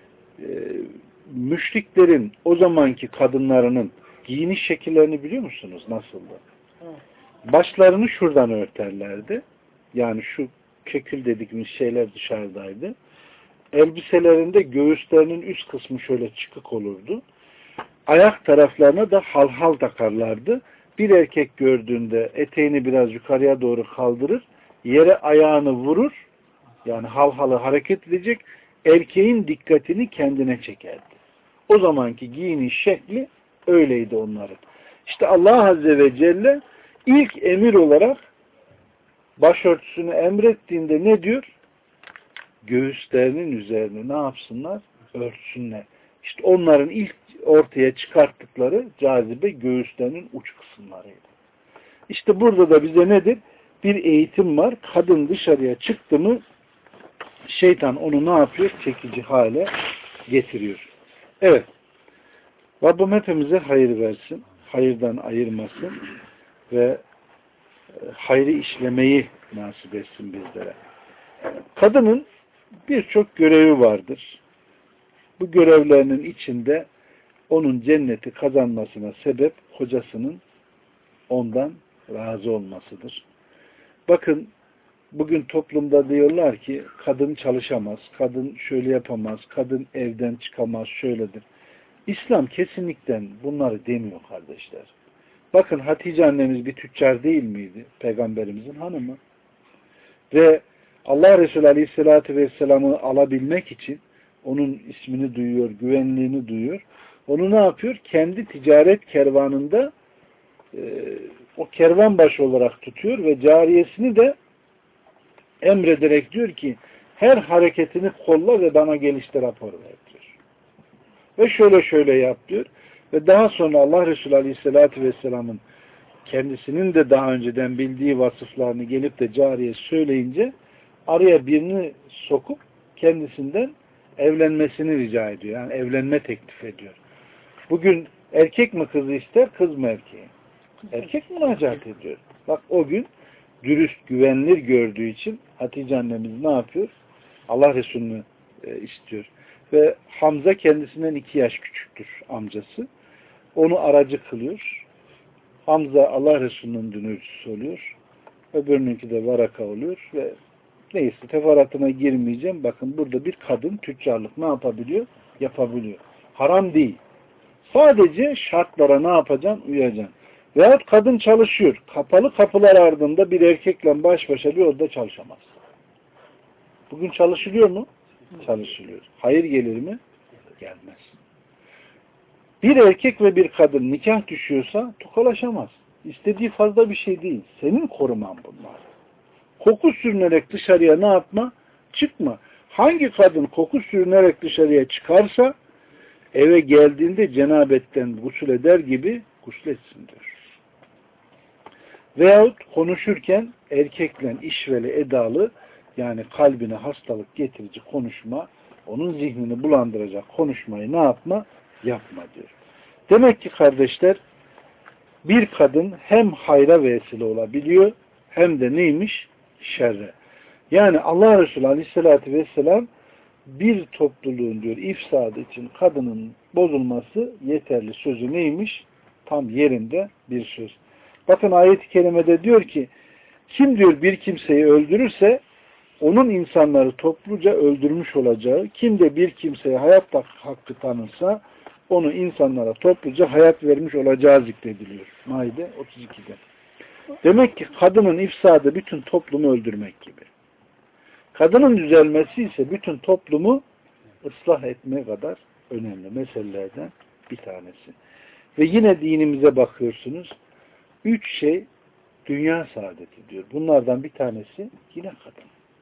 Müşriklerin o zamanki kadınlarının giyiniş şekillerini biliyor musunuz? Nasıldı? Başlarını şuradan örterlerdi. Yani şu kekül dediğimiz şeyler dışarıdaydı. Elbiselerinde göğüslerinin üst kısmı şöyle çıkık olurdu. Ayak taraflarına da halhal takarlardı. Bir erkek gördüğünde eteğini biraz yukarıya doğru kaldırır, yere ayağını vurur, yani halhalı hareket edecek, erkeğin dikkatini kendine çekerdi. O zamanki giyiniş şekli öyleydi onların. İşte Allah Azze ve Celle ilk emir olarak başörtüsünü emrettiğinde ne diyor? Göğüslerinin üzerine ne yapsınlar? Örtsünler. İşte onların ilk ortaya çıkarttıkları cazibe göğüslerinin uç kısımlarıydı. İşte burada da bize nedir? Bir eğitim var. Kadın dışarıya çıktı mı şeytan onu ne yapıyor? Çekici hale getiriyor. Evet. Rabbim hepimize hayır versin. Hayırdan ayırmasın. Ve hayrı işlemeyi nasip etsin bizlere. Kadının birçok görevi vardır. Bu görevlerinin içinde onun cenneti kazanmasına sebep kocasının ondan razı olmasıdır. Bakın bugün toplumda diyorlar ki kadın çalışamaz, kadın şöyle yapamaz, kadın evden çıkamaz, şöyledir. İslam kesinlikle bunları demiyor kardeşler. Bakın Hatice annemiz bir tüccar değil miydi? Peygamberimizin hanımı. Ve Allah Resulü Aleyhisselatü Vesselam'ı alabilmek için onun ismini duyuyor, güvenliğini duyuyor. Onu ne yapıyor? Kendi ticaret kervanında o kervan başı olarak tutuyor ve cariyesini de emrederek diyor ki her hareketini kolla ve bana gelişte rapor ver diyor. Ve şöyle şöyle yap diyor. Ve daha sonra Allah Resulü Aleyhisselatü Vesselam'ın kendisinin de daha önceden bildiği vasıflarını gelip de cariye söyleyince araya birini sokup kendisinden evlenmesini rica ediyor. Yani evlenme teklif ediyor. Bugün erkek mi kızı ister, kız mı erkeği? Erkek müracaat ediyor. Bak o gün dürüst, güvenilir gördüğü için Hatice annemiz ne yapıyor? Allah Resulü'nü istiyor. Ve Hamza kendisinden 2 yaş küçüktür amcası. Onu aracı kılıyor. Hamza Allah Resulü'nün dünürcüsü oluyor. Öbürününki de Varaka oluyor ve neyse teferruatına girmeyeceğim. Bakın burada bir kadın tüccarlık ne yapabiliyor? Yapabiliyor. Haram değil. Sadece şartlara ne yapacaksın? Uyacaksın. Veyahut kadın çalışıyor. Kapalı kapılar ardında bir erkekle baş başa bir orada çalışamaz. Bugün çalışılıyor mu? Çalışılıyor. Hayır gelir mi? Gelmez. Bir erkek ve bir kadın nikah düşüyorsa tokalaşamaz. İstediği fazla bir şey değil. Senin koruman bunlar. Koku sürünerek dışarıya ne yapma? Çıkma. Hangi kadın koku sürünerek dışarıya çıkarsa eve geldiğinde cenabetten gusül eder gibi gusletsin diyor. Veyahut konuşurken erkekle işveli edalı yani kalbine hastalık getirici konuşma, onun zihnini bulandıracak konuşmayı ne yapma? Yapma diyor. Demek ki kardeşler bir kadın hem hayra vesile olabiliyor hem de neymiş? Şerre. Yani Allah Resulü Aleyhisselatü Vesselam bir topluluğun diyor ifsadı için kadının bozulması yeterli sözü neymiş? Tam yerinde bir söz. Bakın ayet-i kerimede diyor ki kim diyor bir kimseyi öldürürse onun insanları topluca öldürmüş olacağı, kim de bir kimseye hayat hakkı tanırsa onu insanlara topluca hayat vermiş olacağı zikrediliyor. Maide 32'de. Demek ki kadının ifsadı bütün toplumu öldürmek gibi. Kadının düzelmesi ise bütün toplumu ıslah etme kadar önemli meselelerden bir tanesi. Ve yine dinimize bakıyorsunuz. 3 şey dünya saadeti diyor. Bunlardan bir tanesi yine kadın.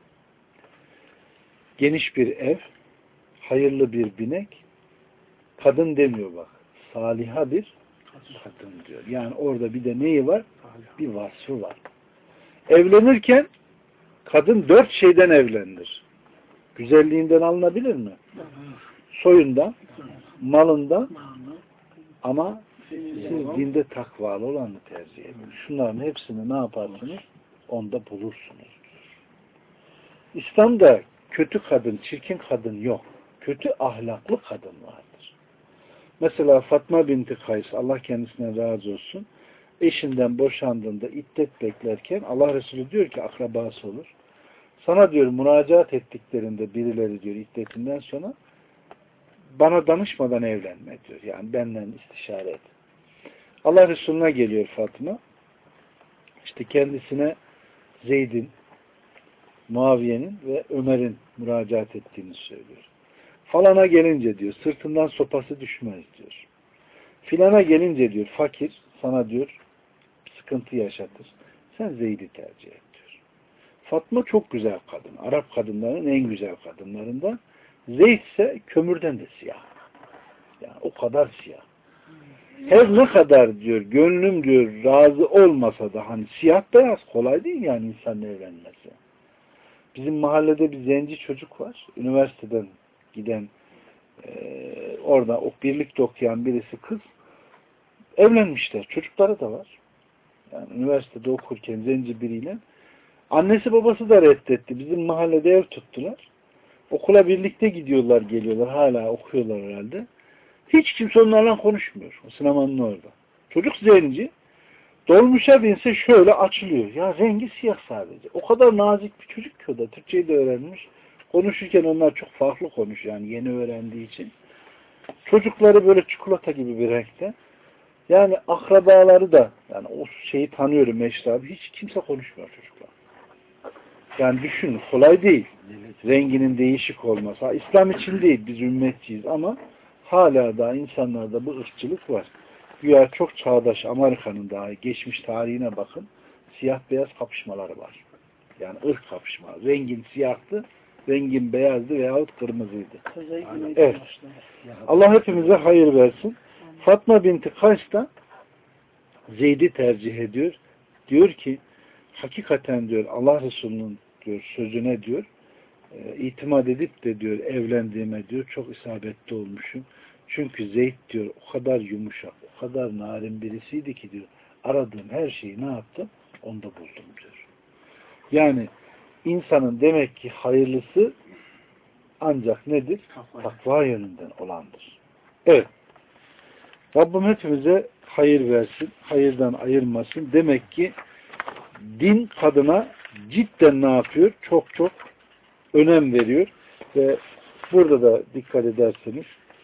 Geniş bir ev, hayırlı bir binek, kadın demiyor bak. Saliha bir kadın diyor. Yani orada bir de neyi var? Bir vasfı var. Evlenirken kadın 4 şeyden evlenir. Güzelliğinden alınabilir mi? Soyundan, malından, ama siz dinde takvalı olanı tercih edin. Şunların hepsini ne yaparsınız? Onda bulursunuz. İslam'da kötü kadın, çirkin kadın yok. Kötü ahlaklı kadın vardır. Mesela Fatma binti Kays, Allah kendisinden razı olsun, eşinden boşandığında iddet beklerken Allah Resulü diyor ki akrabası olur. Sana diyor müracaat ettiklerinde birileri diyor iddetinden sonra bana danışmadan evlenme diyor. Yani benden istişare et. Allah Resulüne geliyor Fatıma. İşte kendisine Zeyd'in, Muaviye'nin ve Ömer'in müracaat ettiğini söylüyor. Falana gelince diyor sırtından sopası düşmez diyor. Filana gelince diyor fakir sana diyor sıkıntı yaşatır. Sen Zeyd'i tercih et diyor. Fatma çok güzel kadın. Arap kadınlarının en güzel kadınlarından. Zeyd ise kömürden de siyah. Yani o kadar siyah. Her ne kadar diyor gönlüm diyor razı olmasa da hani siyah beyaz kolay değil yani insanın evlenmesi. Bizim mahallede bir zenci çocuk var. Üniversiteden giden orada birlikte okuyan birisi kız. Evlenmişler. Çocukları da var. Yani üniversitede okurken zenci biriyle. Annesi babası da reddetti. Bizim mahallede ev tuttular. Okula birlikte gidiyorlar, geliyorlar. Hala okuyorlar herhalde. Hiç kimse onlarla konuşmuyor. O sinemanın orada. Çocuk zenci. Dolmuşa binse şöyle açılıyor. Ya rengi siyah sadece. O kadar nazik bir çocuk ki o da. Türkçeyi de öğrenmiş. Konuşurken onlar çok farklı konuşuyor. Yani yeni öğrendiği için. Çocukları böyle çikolata gibi bir renkte. Yani akrabaları da yani o şeyi tanıyorum Meşri abi. Hiç kimse konuşmuyor çocuklar. Yani düşünün kolay değil. Renginin değişik olması. İslam için değil biz ümmetçiyiz ama hala da insanlarda bu ırkçılık var. Güya çok çağdaş Amerika'nın daha geçmiş tarihine bakın. Siyah beyaz kapışmaları var. Yani ırk kapışmaları. Rengin siyahtı, rengin beyazdı veyahut kırmızıydı. Evet. Allah hepimize hayır versin. Fatma binti Kays da Zeyd'i tercih ediyor. Diyor ki hakikaten diyor Allah Resulü'nün diyor sözüne diyor itimat edip de diyor evlendiğime diyor çok isabetli olmuşum. Çünkü Zeyd diyor o kadar yumuşak, o kadar narin birisiydi ki diyor aradığım her şeyi ne yaptım? Onda buldum diyor. Yani insanın demek ki hayırlısı ancak nedir? Takva yönünden olandır. Evet. Rabbim hepimize hayır versin, hayırdan ayırmasın. Demek ki din kadına cidden ne yapıyor? Çok çok önem veriyor. Ve burada da dikkat ederseniz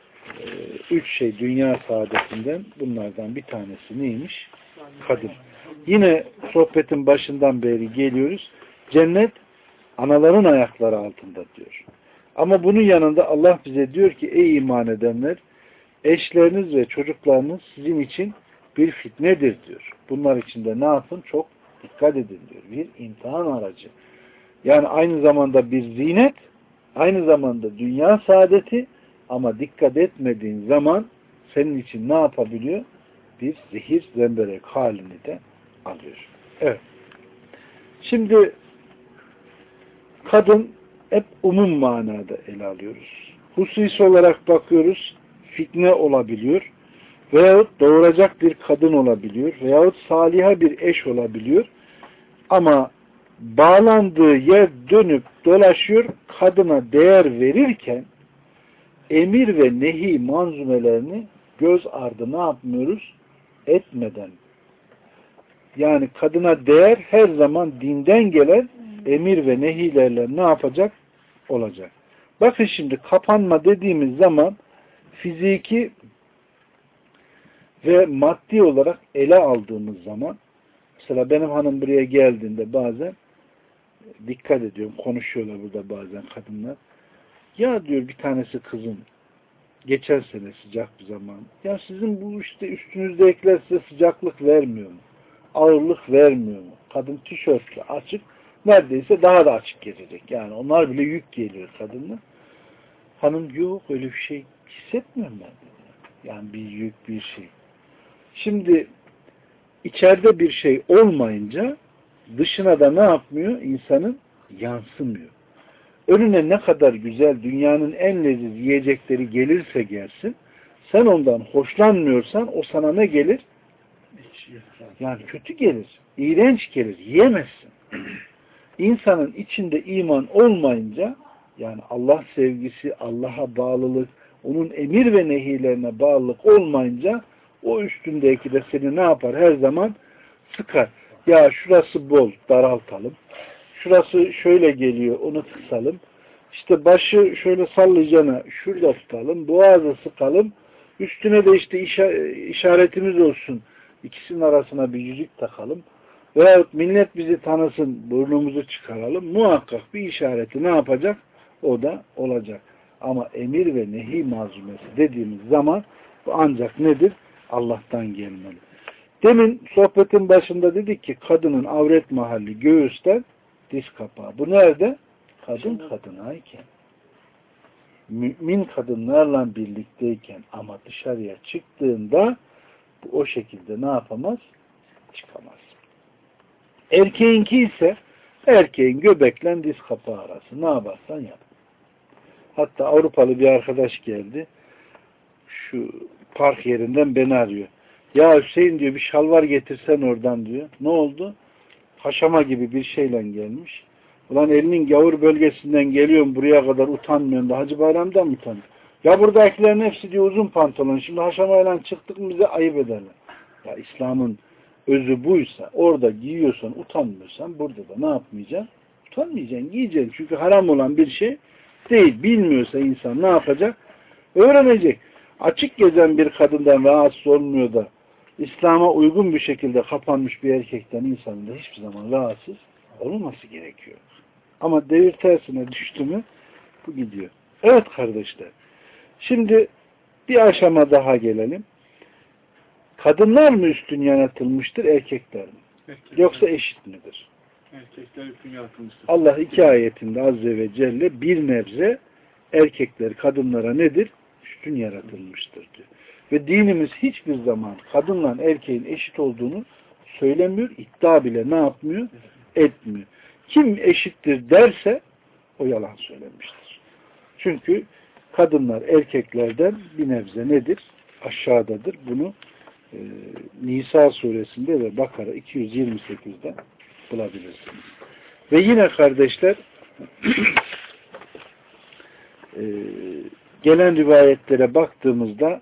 3 şey dünya saadetinden bunlardan bir tanesi neymiş? Kadın. Yine sohbetin başından beri geliyoruz. Cennet anaların ayakları altında diyor. Ama bunun yanında Allah bize diyor ki ey iman edenler eşleriniz ve çocuklarınız sizin için bir fitnedir diyor. Bunlar için de ne yapın? Çok dikkat edin diyor. Bir imtihan aracı. Yani aynı zamanda bir zinet, aynı zamanda dünya saadeti ama dikkat etmediğin zaman senin için ne yapabiliyor? Bir zehir zemberek halini de alıyor. Evet. Şimdi kadın hep umum manada ele alıyoruz. Hususi olarak bakıyoruz, fitne olabiliyor veyahut doğuracak bir kadın olabiliyor veyahut saliha bir eş olabiliyor ama bağlandığı yer dönüp dolaşıyor kadına değer verirken emir ve nehi manzumelerini göz ardı ne yapmıyoruz? Etmeden. Yani kadına değer her zaman dinden gelen emir ve nehilerle ne yapacak? Olacak. Bakın şimdi kapanma dediğimiz zaman fiziki ve maddi olarak ele aldığımız zaman mesela benim hanım buraya geldiğinde bazen dikkat ediyorum. Konuşuyorlar burada bazen kadınlar. Ya diyor bir tanesi kızım geçen sene sıcak bir zaman. Ya sizin bu işte üstünüzdekiler size sıcaklık vermiyor mu? Ağırlık vermiyor mu? Kadın tişörtle açık neredeyse daha da açık gelecek. Yani onlar bile yük geliyor kadınla. Hanım yok öyle bir şey hissetmiyorum ben. Yani bir yük bir şey. Şimdi içeride bir şey olmayınca dışına da ne yapmıyor? İnsanın yansımıyor. Önüne ne kadar güzel dünyanın en leziz yiyecekleri gelirse gelsin sen ondan hoşlanmıyorsan o sana ne gelir? Yani kötü gelir. İğrenç gelir. Yiyemezsin. İnsanın içinde iman olmayınca yani Allah sevgisi, Allah'a bağlılık, onun emir ve nehilerine bağlılık olmayınca o üstündeki de seni ne yapar? Her zaman sıkar. Ya şurası bol, daraltalım. Şurası şöyle geliyor, onu kısalım. İşte başı şöyle sallayacağına şurada tutalım, boğazı sıkalım. Üstüne de işte işaretimiz olsun. İkisinin arasına bir yüzük takalım. Veyahut millet bizi tanısın, burnumuzu çıkaralım. Muhakkak bir işareti ne yapacak? O da olacak. Ama emir ve nehi mazumesi dediğimiz zaman bu ancak nedir? Allah'tan gelmeli. Demin sohbetin başında dedik ki kadının avret mahalli göğüsten diz kapağı. Bu nerede? Kadın kadınayken. Mümin kadınlarla birlikteyken ama dışarıya çıktığında bu o şekilde ne yapamaz? Çıkamaz. Erkeğinki ise erkeğin göbekle diz kapağı arası. Ne yaparsan yap. Hatta Avrupalı bir arkadaş geldi. Şu park yerinden beni arıyor. Ya Hüseyin diyor bir şalvar getirsen oradan diyor. Ne oldu? Haşama gibi bir şeyle gelmiş. Ulan elinin gavur bölgesinden geliyorum buraya kadar utanmıyorum da Hacı Bayram'dan mı utanıyor? Ya buradakilerin hepsi diyor uzun pantolon. Şimdi haşamayla çıktık mı bize ayıp ederler. Ya İslam'ın özü buysa orada giyiyorsan utanmıyorsan burada da ne yapmayacaksın? Utanmayacaksın, giyeceksin. Çünkü haram olan bir şey değil. Bilmiyorsa insan ne yapacak? Öğrenecek. Açık gezen bir kadından rahatsız olmuyor da İslam'a uygun bir şekilde kapanmış bir erkekten insanın da hiçbir zaman rahatsız olmaması gerekiyor. Ama devir tersine düştü mü bu gidiyor. Evet kardeşler. Şimdi bir aşama daha gelelim. Kadınlar mı üstün yaratılmıştır, erkekler mi? Erkekler. Yoksa eşit midir? Erkekler üstün yaratılmıştır. Allah iki ayetinde Azze ve Celle bir nebze erkekler kadınlara nedir? Üstün yaratılmıştır diyor. Ve dinimiz hiçbir zaman kadınla erkeğin eşit olduğunu söylemiyor, iddia bile ne yapmıyor? Etmiyor. Kim eşittir derse o yalan söylemiştir. Çünkü kadınlar erkeklerden bir nebze nedir? Aşağıdadır. Bunu Nisa suresinde ve Bakara 228'de bulabilirsiniz. Ve yine kardeşler gelen rivayetlere baktığımızda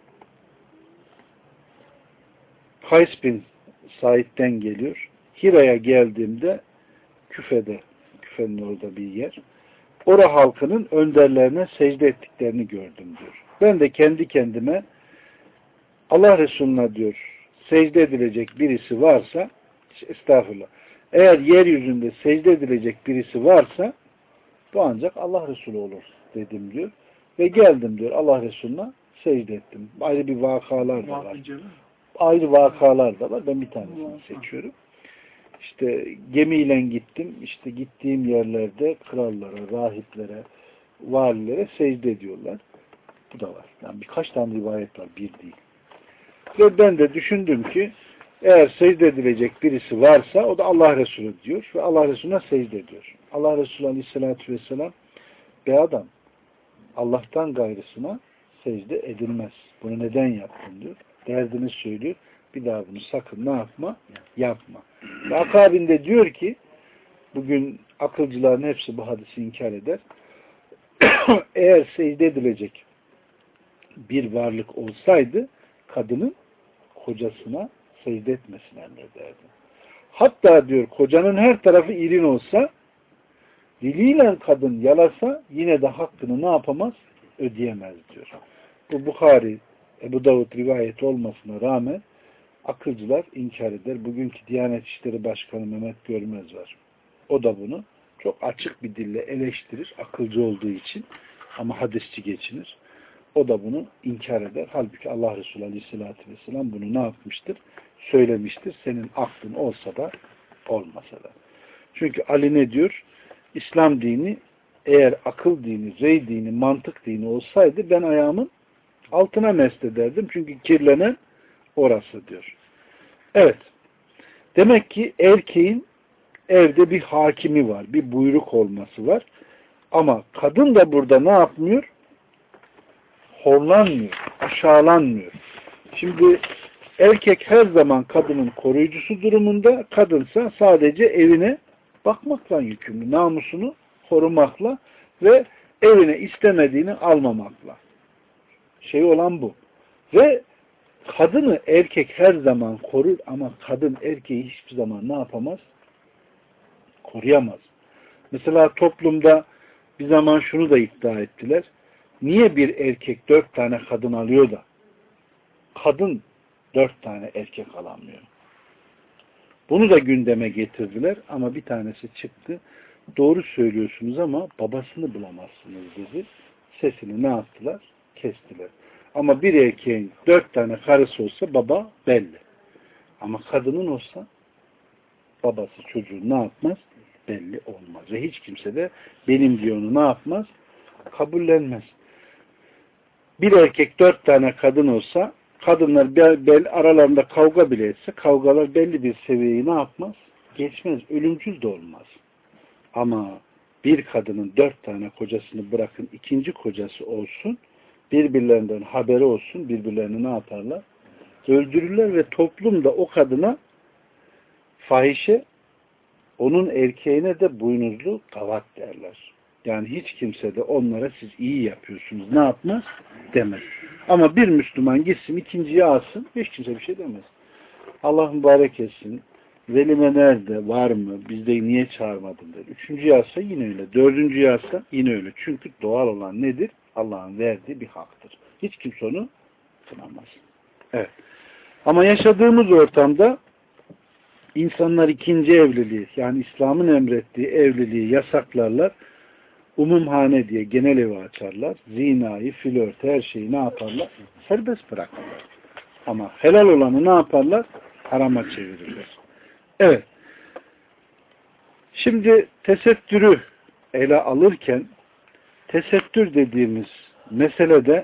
Kays bin Said'den geliyor. Hira'ya geldiğimde Küfe'nin orada bir yer. Ora halkının önderlerine secde ettiklerini gördüm diyor. Ben de kendi kendime Allah Resulü'ne diyor secde edilecek birisi varsa estağfurullah. Eğer yeryüzünde secde edilecek birisi varsa bu ancak Allah Resulü olur dedim diyor. Ve geldim diyor Allah Resulü'ne secde ettim. Ayrı bir vakalar da var. Ayrı vakalar da var. Ben bir tanesini seçiyorum. İşte gemiyle gittim. İşte gittiğim yerlerde krallara, rahiplere, valilere secde ediyorlar. Bu da var. Yani birkaç tane rivayet var. Bir değil. Ve ben de düşündüm ki eğer secde edilecek birisi varsa o da Allah Resulü diyor ve Allah Resulü'ne secde ediyor. Allah Resulü Aleyhisselatü Vesselam be adam Allah'tan gayrısına secde edilmez. Bunu neden yaptın diyor. Derdini söylüyor. Bir daha bunu sakın ne yapma? Yapma. Ve akabinde diyor ki bugün akılcıların hepsi bu hadisi inkar eder. Eğer secde edilecek bir varlık olsaydı kadının kocasına secde etmesini emrederdi. Hatta diyor kocanın her tarafı irin olsa Diliyle kadın yalasa yine de hakkını ne yapamaz? Ödeyemez diyor. Bu Bukhari, Ebu Davud rivayeti olmasına rağmen akılcılar inkar eder. Bugünkü Diyanet İşleri Başkanı Mehmet Görmez var. O da bunu çok açık bir dille eleştirir. Akılcı olduğu için. Ama hadisçi geçinir. O da bunu inkar eder. Halbuki Allah Resulü Aleyhisselatü Vesselam bunu ne yapmıştır? Söylemiştir. Senin aklın olsa da olmasa da. Çünkü Ali ne diyor? İslam dini eğer akıl dini, rey dini, mantık dini olsaydı ben ayağımın altına mest ederdim. Çünkü kirlenen orası diyor. Evet. Demek ki erkeğin evde bir hakimi var. Bir buyruk olması var. Ama kadın da burada ne yapmıyor? Horlanmıyor. Aşağılanmıyor. Şimdi erkek her zaman kadının koruyucusu durumunda, kadınsa sadece evine bakmakla yükümlü. Namusunu korumakla ve evine istemediğini almamakla. Şey olan bu. Ve kadını erkek her zaman korur ama kadın erkeği hiçbir zaman ne yapamaz? Koruyamaz. Mesela toplumda bir zaman şunu da iddia ettiler. Niye bir erkek 4 tane kadın alıyor da kadın 4 tane erkek alamıyor? Bunu da gündeme getirdiler ama bir tanesi çıktı. Doğru söylüyorsunuz ama babasını bulamazsınız dedi. Sesini ne yaptılar? Kestiler. Ama bir erkeğin 4 tane karısı olsa baba belli. Ama kadının olsa babası çocuğu ne yapmaz? Belli olmaz. Ve hiç kimse de benim diye onu ne yapmaz? Kabullenmez. Bir erkek 4 tane kadın olsa kadınlar aralarında kavga bile etse kavgalar belli bir seviyeyi ne yapmaz? Geçmez. Ölümcül de olmaz. Ama bir kadının 4 tane kocasını bırakın ikinci kocası olsun birbirlerinden haberi olsun birbirlerini ne yaparlar? Öldürürler ve toplumda o kadına fahişe onun erkeğine de boynuzlu gavat derler. Yani hiç kimse de onlara siz iyi yapıyorsunuz ne yapmaz? Demez. Ama bir Müslüman gitsin ikinciyi alsın hiç kimse bir şey demez. Allah mübarek etsin. Velime nerede? Var mı? Bizde niye çağırmadın der. Üçüncü alsa yine öyle. Dördüncü alsa yine öyle. Çünkü doğal olan nedir? Allah'ın verdiği bir haktır. Hiç kimse onu kınamaz. Evet. Ama yaşadığımız ortamda insanlar ikinci evliliği yani İslam'ın emrettiği evliliği yasaklarlar. Umumhane diye genel evi açarlar. Zinayı, flört, her şeyi ne yaparlar? Serbest bırakırlar. Ama helal olanı ne yaparlar? Harama çevirirler. Evet. Şimdi tesettürü ele alırken tesettür dediğimiz meselede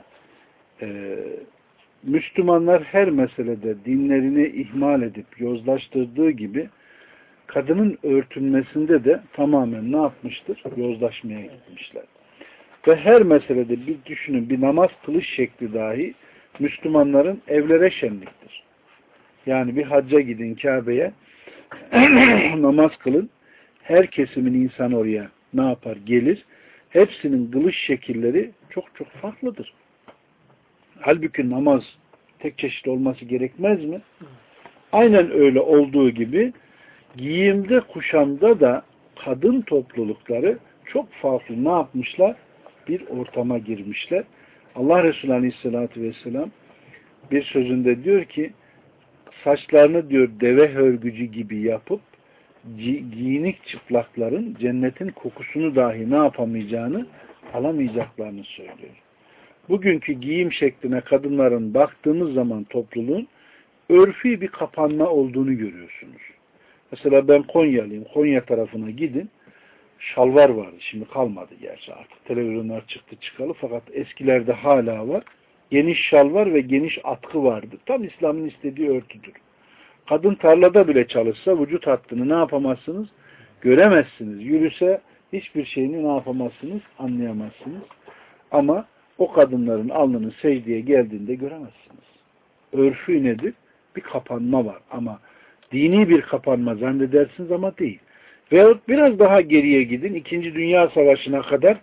Müslümanlar her meselede dinlerini ihmal edip yozlaştırdığı gibi kadının örtünmesinde de tamamen ne yapmıştır? Yozlaşmaya gitmişler. Ve her meselede bir düşünün bir namaz kılış şekli dahi Müslümanların evlere şenliktir. Yani bir hacca gidin Kabe'ye namaz kılın. Her kesimin insanı oraya ne yapar? Gelir. Hepsinin kılış şekilleri çok çok farklıdır. Halbuki namaz tek çeşit olması gerekmez mi? Aynen öyle olduğu gibi giyimde, kuşamda da kadın toplulukları çok farklı ne yapmışlar? Bir ortama girmişler. Allah Resulü Aleyhisselatü Vesselam bir sözünde diyor ki saçlarını diyor deve hörgücü gibi yapıp giyinik çıplakların cennetin kokusunu dahi ne yapamayacağını alamayacaklarını söylüyor. Bugünkü giyim şekline kadınların baktığımız zaman topluluğun örfi bir kapanma olduğunu görüyorsunuz. Mesela ben Konyalıyım. Konya tarafına gidin. Şalvar vardı. Şimdi kalmadı gerçi artık. Televizyonlar çıktı çıkalı fakat eskilerde hala var. Geniş şalvar ve geniş atkı vardı. Tam İslam'ın istediği örtüdür. Kadın tarlada bile çalışsa vücut hattını ne yapamazsınız? Göremezsiniz. Yürüse hiçbir şeyini ne yapamazsınız? Anlayamazsınız. Ama o kadınların alnının secdeye geldiğinde göremezsiniz. Örfü nedir? Bir kapanma var. Ama dini bir kapanma zannedersiniz ama değil. Veyahut biraz daha geriye gidin. 2. Dünya Savaşı'na kadar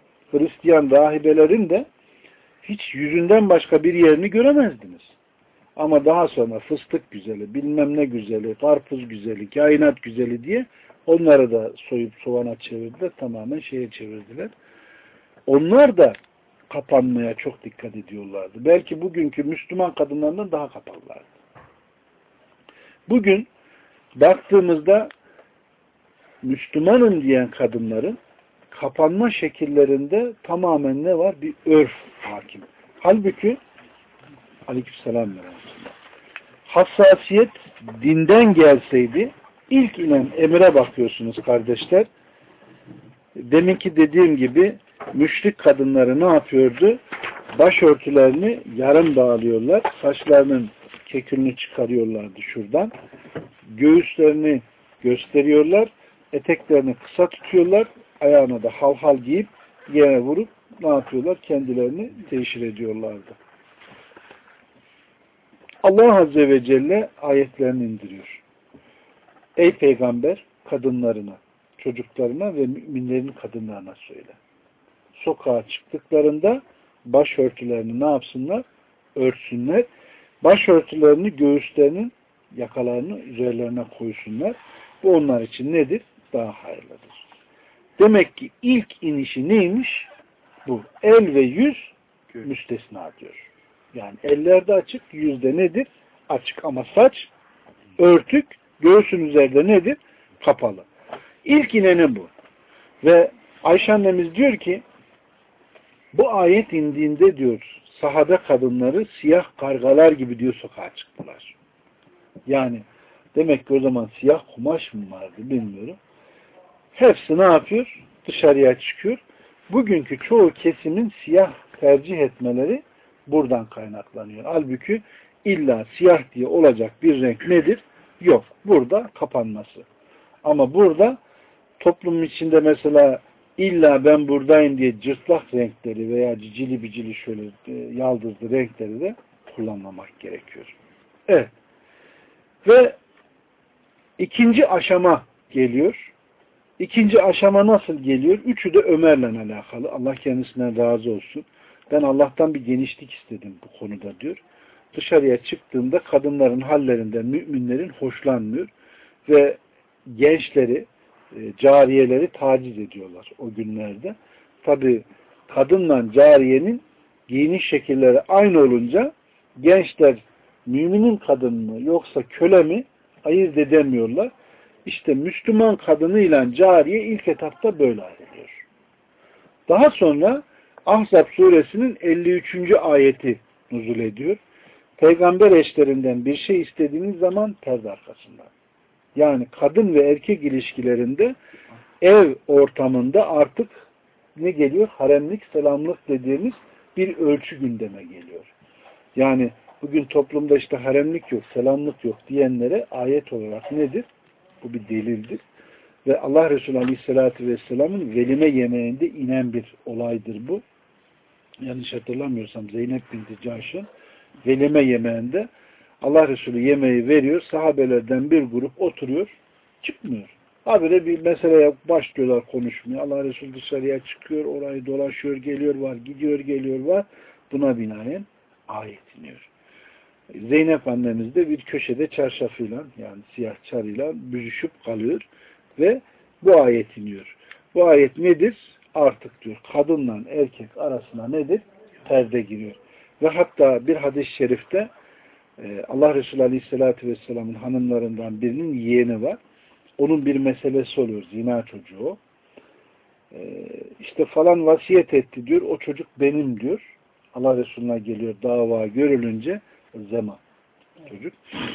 Hristiyan rahibelerin de hiç yüzünden başka bir yerini göremezdiniz. Ama daha sonra fıstık güzeli, bilmem ne güzeli, karpuz güzeli, kainat güzeli diye onları da soyup soğana çevirdiler. Tamamen şeye çevirdiler. Onlar da kapanmaya çok dikkat ediyorlardı. Belki bugünkü Müslüman kadınlarından daha kapalılardı. Bugün baktığımızda Müslümanım diyen kadınların kapanma şekillerinde tamamen ne var? Bir örf hakim. Halbuki aleykümselam hassasiyet dinden gelseydi ilk inen emire bakıyorsunuz kardeşler. Deminki dediğim gibi müşrik kadınları ne yapıyordu? Başörtülerini yarım bağlıyorlar. Saçlarının kekülünü çıkarıyorlardı şuradan. Göğüslerini gösteriyorlar. Eteklerini kısa tutuyorlar. Ayağına da halhal giyip yere vurup ne yapıyorlar? Kendilerini teşhir ediyorlardı. Allah Azze ve Celle ayetlerini indiriyor. Ey peygamber kadınlarına, çocuklarına ve müminlerin kadınlarına söyle. Sokağa çıktıklarında başörtülerini ne yapsınlar? Örtsünler. Başörtülerini göğüslerinin yakalarını üzerlerine koysunlar. Bu onlar için nedir? Daha hayırlıdır. Demek ki ilk inişi neymiş? Bu. El ve yüz müstesna diyor. Yani ellerde açık, yüzde nedir? Açık ama saç örtük, göğsün üzerinde nedir? Kapalı. İlk ineni bu. Ve Ayşe annemiz diyor ki bu ayet indiğinde diyor sahabe kadınları siyah kargalar gibi diyor sokağa çıktılar. Yani demek ki o zaman siyah kumaş mı vardı bilmiyorum. Hepsi ne yapıyor? Dışarıya çıkıyor. Bugünkü çoğu kesimin siyah tercih etmeleri buradan kaynaklanıyor. Halbuki illa siyah diye olacak bir renk nedir? Yok. Burada kapanması. Ama burada toplumun içinde mesela illa ben buradayım diye cırtlak renkleri veya cicili bicili şöyle yaldızlı renkleri de kullanmamak gerekiyor. Evet. Ve ikinci aşama geliyor. İkinci aşama nasıl geliyor? Üçü de Ömer'le alakalı. Allah kendisinden razı olsun. Ben Allah'tan bir genişlik istedim bu konuda diyor. Dışarıya çıktığımda kadınların hallerinden müminlerin hoşlanmıyor ve gençleri, cariyeleri taciz ediyorlar o günlerde. Tabi kadınla cariyenin giyiniş şekilleri aynı olunca gençler müminin kadın mı yoksa köle mi ayırt edemiyorlar. İşte Müslüman kadınıyla cariye ilk etapta böyle ayrılıyor. Daha sonra Ahzab suresinin 53. ayeti nuzul ediyor. Peygamber eşlerinden bir şey istediğiniz zaman perde arkasından. Yani kadın ve erkek ilişkilerinde ev ortamında artık ne geliyor? Haremlik, selamlık dediğimiz bir ölçü gündeme geliyor. Yani bugün toplumda işte haremlik yok, selamlık yok diyenlere ayet olarak nedir? Bu bir delildir. Ve Allah Resulü Aleyhisselatü Vesselam'ın velime yemeğinde inen bir olaydır bu. Yanlış hatırlamıyorsam Zeynep binti Cahş'ın velime yemeğinde Allah Resulü yemeği veriyor. Sahabelerden bir grup oturuyor. Çıkmıyor. Habire bir meseleye başlıyorlar konuşmaya. Allah Resulü dışarıya çıkıyor. Orayı dolaşıyor. Geliyor var. Gidiyor geliyor var. Buna binaen ayet iniyor. Zeynep annemiz de bir köşede çarşafıyla yani siyah çarıyla büzüşüp kalıyor ve bu ayet iniyor. Bu ayet nedir? Artık diyor kadınla erkek arasına nedir? Perde giriyor. Ve hatta bir hadis-i şerifte Allah Resulü Aleyhisselatü Vesselam'ın hanımlarından birinin yeğeni var. Onun bir meselesi oluyor. Zina çocuğu o. İşte falan vasiyet etti diyor. O çocuk benim diyor. Allah Resulü'ne geliyor. Dava görülünce Zema çocuk.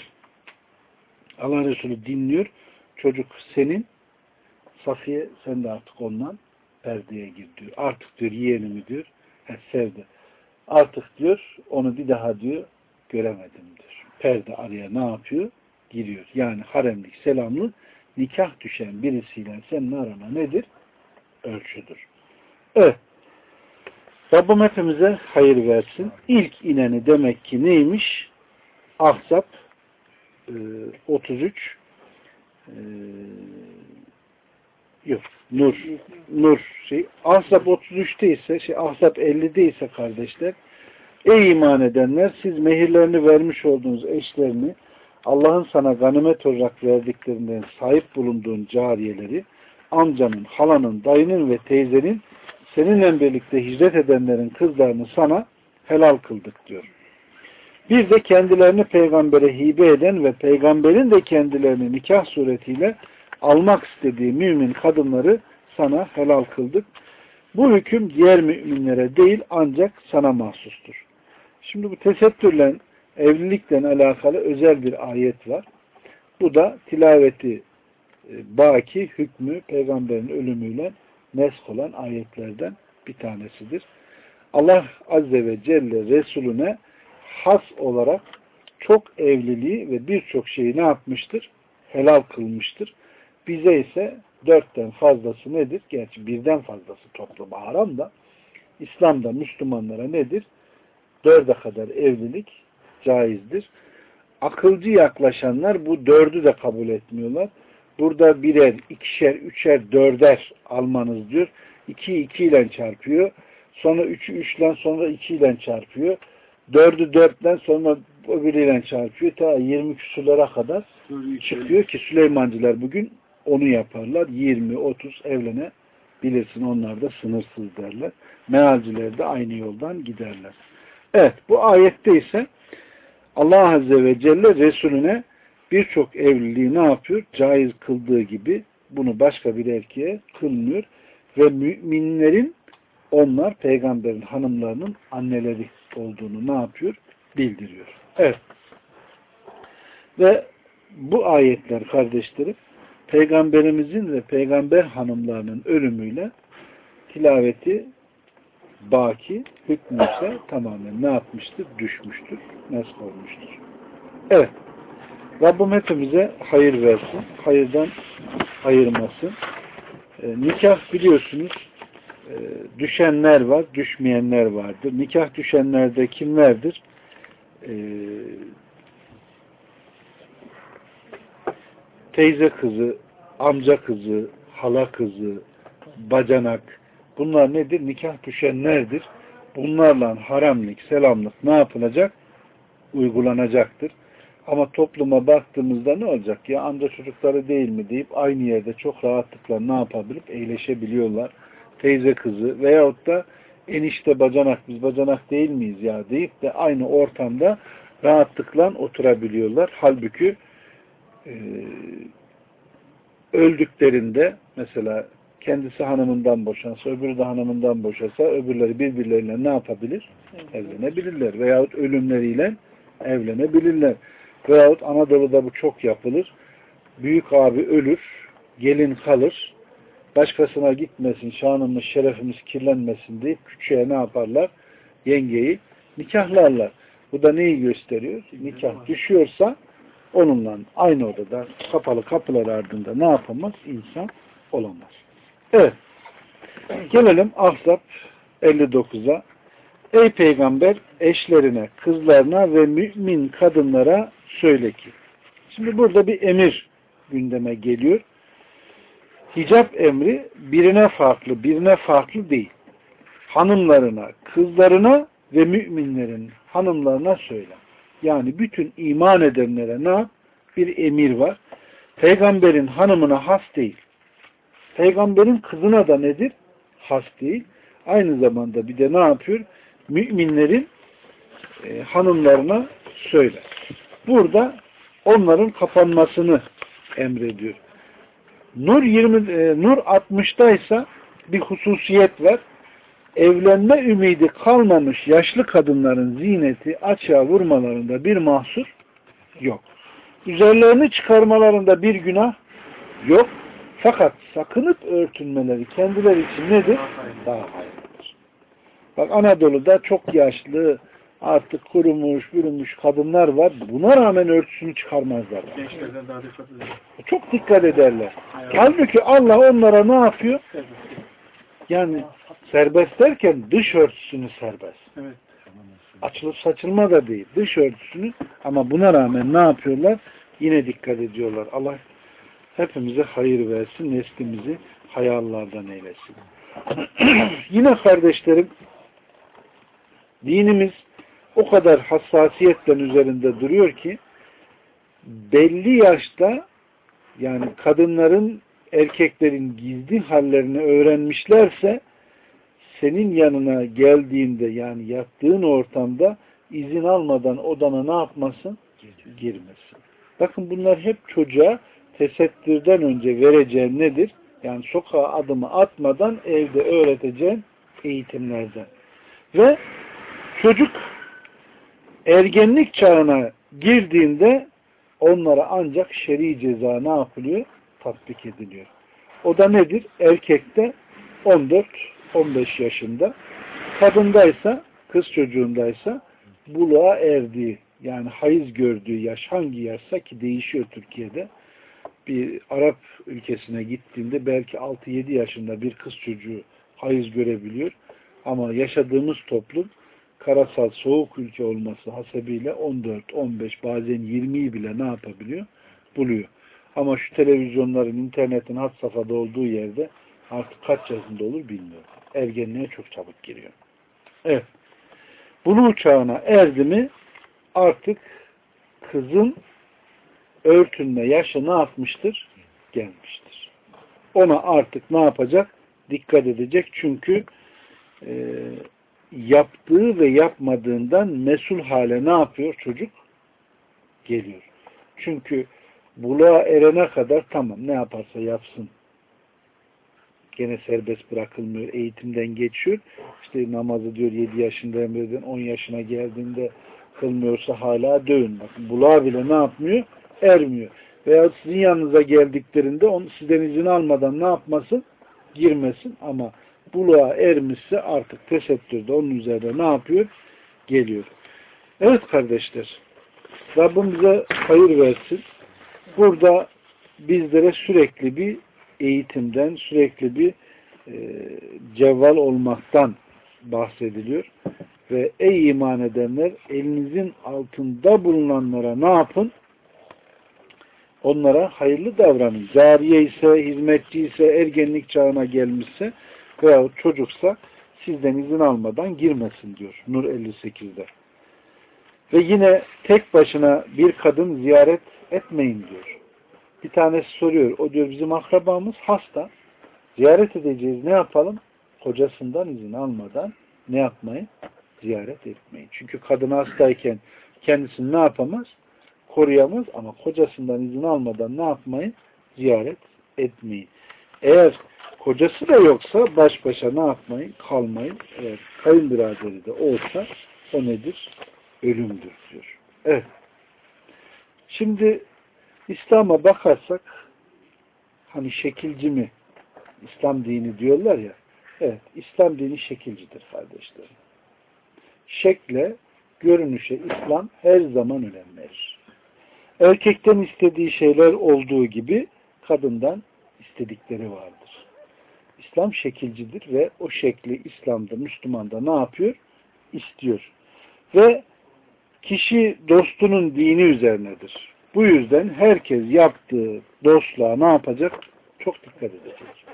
Allah Resulü dinliyor. Çocuk senin. Safiye sen de artık ondan perdeye gir diyor. Artık diyor yeğenimi diyor. Sevdi. Artık diyor onu bir daha diyor göremedim diyor. Perde araya ne yapıyor? Giriyor. Yani haremlik, selamlık nikah düşen birisiyle senin arana nedir? Ölçüdür. Evet. Rabbim hepimize hayır versin. İlk ineni demek ki neymiş? Ahzab 33 yok. Nur Ahzab 33'te ise Ahzab 50'de ise kardeşler Ey iman edenler, siz mehirlerini vermiş olduğunuz eşlerini, Allah'ın sana ganimet olarak verdiklerinden sahip bulunduğun cariyeleri, amcanın, halanın, dayının ve teyzenin, seninle birlikte hicret edenlerin kızlarını sana helal kıldık diyor. Bir de kendilerini peygambere hibe eden ve peygamberin de kendilerini nikah suretiyle almak istediği mümin kadınları sana helal kıldık. Bu hüküm diğer müminlere değil ancak sana mahsustur. Şimdi bu tesettürle, evlilikle alakalı özel bir ayet var. Bu da tilaveti baki hükmü peygamberin ölümüyle nesk olan ayetlerden bir tanesidir. Allah Azze ve Celle Resulüne has olarak çok evliliği ve birçok şeyi ne yapmıştır? Helal kılmıştır. Bize ise 4'ten fazlası nedir? Gerçi 1'den fazlası topluma haram da İslam'da Müslümanlara nedir? 4'e kadar evlilik caizdir. Akılcı yaklaşanlar bu 4'ü de kabul etmiyorlar. Burada birer, ikişer, üçer, 4'er almanız diyor. 2'yi 2 ile çarpıyor. Sonra 3'ü 3 ile sonra 2 ile çarpıyor. 4'ü 4 ile sonra öbürüyle çarpıyor. Ta 20 küsurlara kadar çıkıyor ki Süleymancılar bugün onu yaparlar. 20, 30 evlenebilirsin. Onlar da sınırsız derler. Mealciler de aynı yoldan giderler. Evet, bu ayette ise Allah Azze ve Celle Resulüne birçok evliliği ne yapıyor? Caiz kıldığı gibi bunu başka bir erkeğe kılmıyor. Ve müminlerin onlar peygamberin hanımlarının anneleri olduğunu ne yapıyor? Bildiriyor. Evet. Ve bu ayetler kardeşlerim peygamberimizin ve peygamber hanımlarının ölümüyle tilaveti baki hükmü ise tamamen ne yapmıştır? Düşmüştür. Nesk olmuştur. Evet. Rabbim hepimize hayır versin. Hayırdan ayırmasın. Nikah biliyorsunuz düşenler var, düşmeyenler vardır. Nikah düşenlerde kimlerdir? Teyze kızı, amca kızı, hala kızı, bacanak. Bunlar nedir? Nikah düşenlerdir. Bunlarla haramlık, selamlık ne yapılacak? Uygulanacaktır. Ama topluma baktığımızda ne olacak? Ya amca çocukları değil mi deyip aynı yerde çok rahatlıkla ne yapabilip eğleşebiliyorlar. Teyze kızı veyahut da enişte bacanak, biz bacanak değil miyiz ya deyip de aynı ortamda rahatlıkla oturabiliyorlar. Halbuki öldüklerinde mesela kendisi hanımından boşansa, öbürü de hanımından boşasa, öbürleri birbirleriyle ne yapabilir? Evlenebilirler. Veyahut ölümleriyle evlenebilirler. Veyahut Anadolu'da bu çok yapılır. Büyük abi ölür, gelin kalır. Başkasına gitmesin, şanımız, şerefimiz kirlenmesin deyip küçüğe ne yaparlar? Yengeyi nikahlarlar. Bu da neyi gösteriyor? Nikah düşüyorsa onunla aynı odada kapalı kapılar ardında ne yapamaz? İnsan olamaz. Evet. Gelelim Ahzab 59'a. Ey peygamber eşlerine, kızlarına ve mümin kadınlara söyle ki. Şimdi burada bir emir gündeme geliyor. Hicap emri birine farklı değil. Hanımlarına, kızlarına ve müminlerin hanımlarına söyle. Yani bütün iman edenlere ne yap? Bir emir var. Peygamberin hanımına has değil. Peygamberin kızına da nedir? Has değil. Aynı zamanda bir de ne yapıyor? Müminlerin hanımlarına söyle. Burada onların kapanmasını emrediyor. Nur 60'da ise bir hususiyet var. Evlenme ümidi kalmamış yaşlı kadınların zineti açığa vurmalarında bir mahsur yok. Üzerlerini çıkarmalarında bir günah yok. Fakat sakınıp örtünmeleri kendileri için nedir? Daha hayırlıdır. Bak Anadolu'da çok yaşlı, artık kurumuş, bürünmüş kadınlar var. Buna rağmen örtüsünü çıkarmazlar. Gençlerden daha dikkat edin. Çok dikkat ederler. Halbuki Allah onlara ne yapıyor? Yani serbest derken dış örtüsünü serbest. Evet. Açılıp saçılma da değil. Dış örtüsünü ama buna rağmen ne yapıyorlar? Yine dikkat ediyorlar. Allah hepimize hayır versin. Neslimizi hayallardan eylesin. Yine kardeşlerim dinimiz o kadar hassasiyetle üzerinde duruyor ki belli yaşta yani kadınların erkeklerin gizli hallerini öğrenmişlerse senin yanına geldiğinde yani yattığın ortamda izin almadan odana ne yapmasın? Girmesin. Bakın bunlar hep çocuğa tesettürden önce vereceğin nedir? Yani sokağa adımı atmadan evde öğreteceğin eğitimlerden. Ve çocuk ergenlik çağına girdiğinde onlara ancak şer'i ceza ne yapılıyor? Tatbik ediliyor. O da nedir? Erkekte 14-15 yaşında, kadındaysa, kız çocuğundaysa buluğa erdiği, yani hayız gördüğü yaş hangi yaşsa ki değişiyor Türkiye'de. Bir Arap ülkesine gittiğinde belki 6-7 yaşında bir kız çocuğu hayız görebiliyor. Ama yaşadığımız toplum karasal soğuk ülke olması hasebiyle 14-15 bazen 20'yi bile ne yapabiliyor? Buluyor. Ama şu televizyonların, internetin had safhada olduğu yerde artık kaç yaşında olur bilmiyorum. Ergenliğe çok çabuk giriyor. Evet. Buluğ çağına erdi mi artık kızın örtünme yaşı ne yapmıştır? Gelmiştir. Ona artık ne yapacak? Dikkat edecek. Çünkü yaptığı ve yapmadığından mesul hale ne yapıyor çocuk? Geliyor. Çünkü buluğa erene kadar tamam ne yaparsa yapsın. Gene serbest bırakılmıyor. Eğitimden geçiyor. İşte namazı diyor 7 yaşında emreden 10 yaşına geldiğinde kılmıyorsa hala dövün. Bakın buluğa bile ne yapmıyor? Ermiyor. Veya sizin yanınıza geldiklerinde onu sizden izin almadan ne yapmasın? Girmesin. Ama buluğa ermişse artık tesettürde onun üzerine ne yapıyor? Geliyor. Evet kardeşler. Rabbim bize hayır versin. Burada bizlere sürekli bir eğitimden, sürekli bir cevval olmaktan bahsediliyor. Ve ey iman edenler elinizin altında bulunanlara ne yapın? Onlara hayırlı davranın. Cariye ise, hizmetçi ise, ergenlik çağına gelmişse veya çocuksa sizden izin almadan girmesin diyor. Nur 58'de. Ve yine tek başına bir kadın ziyaret etmeyin diyor. Bir tanesi soruyor. O diyor bizim akrabamız hasta. Ziyaret edeceğiz. Ne yapalım? Kocasından izin almadan ne yapmayın? Ziyaret etmeyin. Çünkü kadın hastayken kendisini ne yapamaz? Koruyamaz ama kocasından izin almadan ne yapmayın? Ziyaret etmeyin. Eğer kocası da yoksa baş başa ne yapmayın? Kalmayın. Eğer kayınbiraderi de olsa o nedir? Ölümdür diyor. Evet. Şimdi İslam'a bakarsak hani şekilci mi? İslam dini diyorlar ya. Evet. İslam dini şekilcidir kardeşlerim. Şekle, görünüşe İslam her zaman önem verir. Erkekten istediği şeyler olduğu gibi kadından istedikleri vardır. İslam şekilcidir ve o şekli İslam'da, Müslüman'da ne yapıyor? İstiyor. Ve kişi dostunun dini üzerinedir. Bu yüzden herkes yaptığı dostluğa ne yapacak? Çok dikkat edecek.